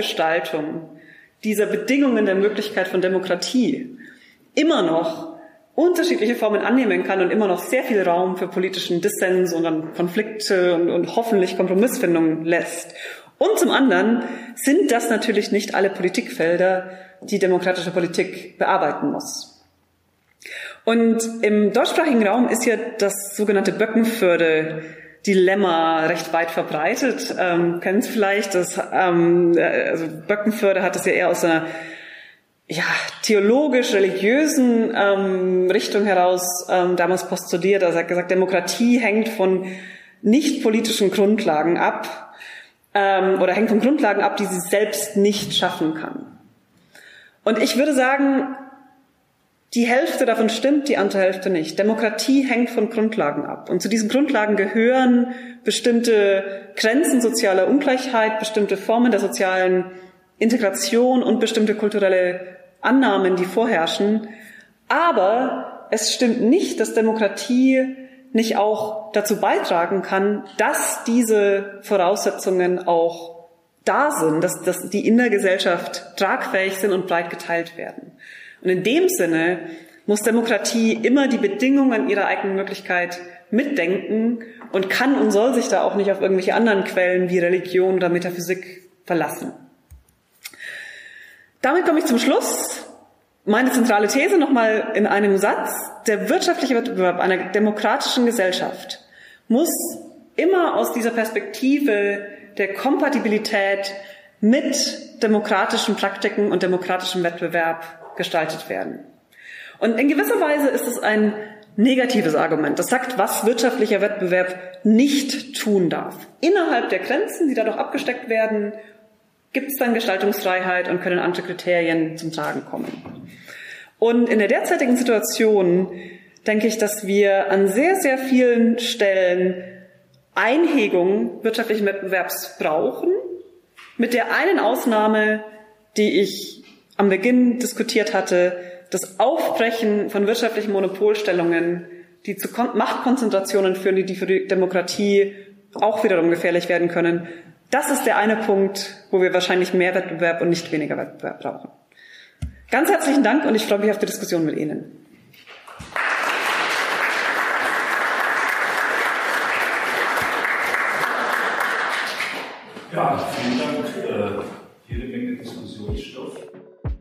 Ausgestaltung dieser Bedingungen der Möglichkeit von Demokratie immer noch unterschiedliche Formen annehmen kann und immer noch sehr viel Raum für politischen Dissens und dann Konflikte und, und hoffentlich Kompromissfindungen lässt. Und zum anderen sind das natürlich nicht alle Politikfelder, die demokratische Politik bearbeiten muss. Und im deutschsprachigen Raum ist ja das sogenannte Böckenförde-Dilemma recht weit verbreitet. Ähm, kennen Sie vielleicht, das, ähm, also Böckenförde hat es ja eher aus einer ja, theologisch-religiösen ähm, Richtung heraus ähm, damals postuliert. Also er hat gesagt, Demokratie hängt von nicht politischen Grundlagen ab ähm, oder hängt von Grundlagen ab, die sie selbst nicht schaffen kann. Und ich würde sagen, die Hälfte davon stimmt, die andere Hälfte nicht. Demokratie hängt von Grundlagen ab. Und zu diesen Grundlagen gehören bestimmte Grenzen sozialer Ungleichheit, bestimmte Formen der sozialen Integration und bestimmte kulturelle Annahmen, die vorherrschen. Aber es stimmt nicht, dass Demokratie nicht auch dazu beitragen kann, dass diese Voraussetzungen auch da sind, dass, dass die in der Gesellschaft tragfähig sind und breit geteilt werden. Und in dem Sinne muss Demokratie immer die Bedingungen ihrer eigenen Möglichkeit mitdenken und kann und soll sich da auch nicht auf irgendwelche anderen Quellen wie Religion oder Metaphysik verlassen. Damit komme ich zum Schluss. Meine zentrale These nochmal in einem Satz. Der wirtschaftliche Wettbewerb einer demokratischen Gesellschaft muss immer aus dieser Perspektive der Kompatibilität mit demokratischen Praktiken und demokratischem Wettbewerb gestaltet werden. Und in gewisser Weise ist es ein negatives Argument. Das sagt, was wirtschaftlicher Wettbewerb nicht tun darf. Innerhalb der Grenzen, die dadurch abgesteckt werden, gibt es dann Gestaltungsfreiheit und können andere Kriterien zum Tragen kommen. Und in der derzeitigen Situation denke ich, dass wir an sehr, sehr vielen Stellen Einhegung wirtschaftlichen Wettbewerbs brauchen, mit der einen Ausnahme, die ich am Beginn diskutiert hatte, das Aufbrechen von wirtschaftlichen Monopolstellungen, die zu Machtkonzentrationen führen, die für die Demokratie auch wiederum gefährlich werden können. Das ist der eine Punkt, wo wir wahrscheinlich mehr Wettbewerb und nicht weniger Wettbewerb brauchen. Ganz herzlichen Dank und ich freue mich auf die Diskussion mit Ihnen. Ja, vielen Dank. Äh, jede Menge Diskussionsstoff.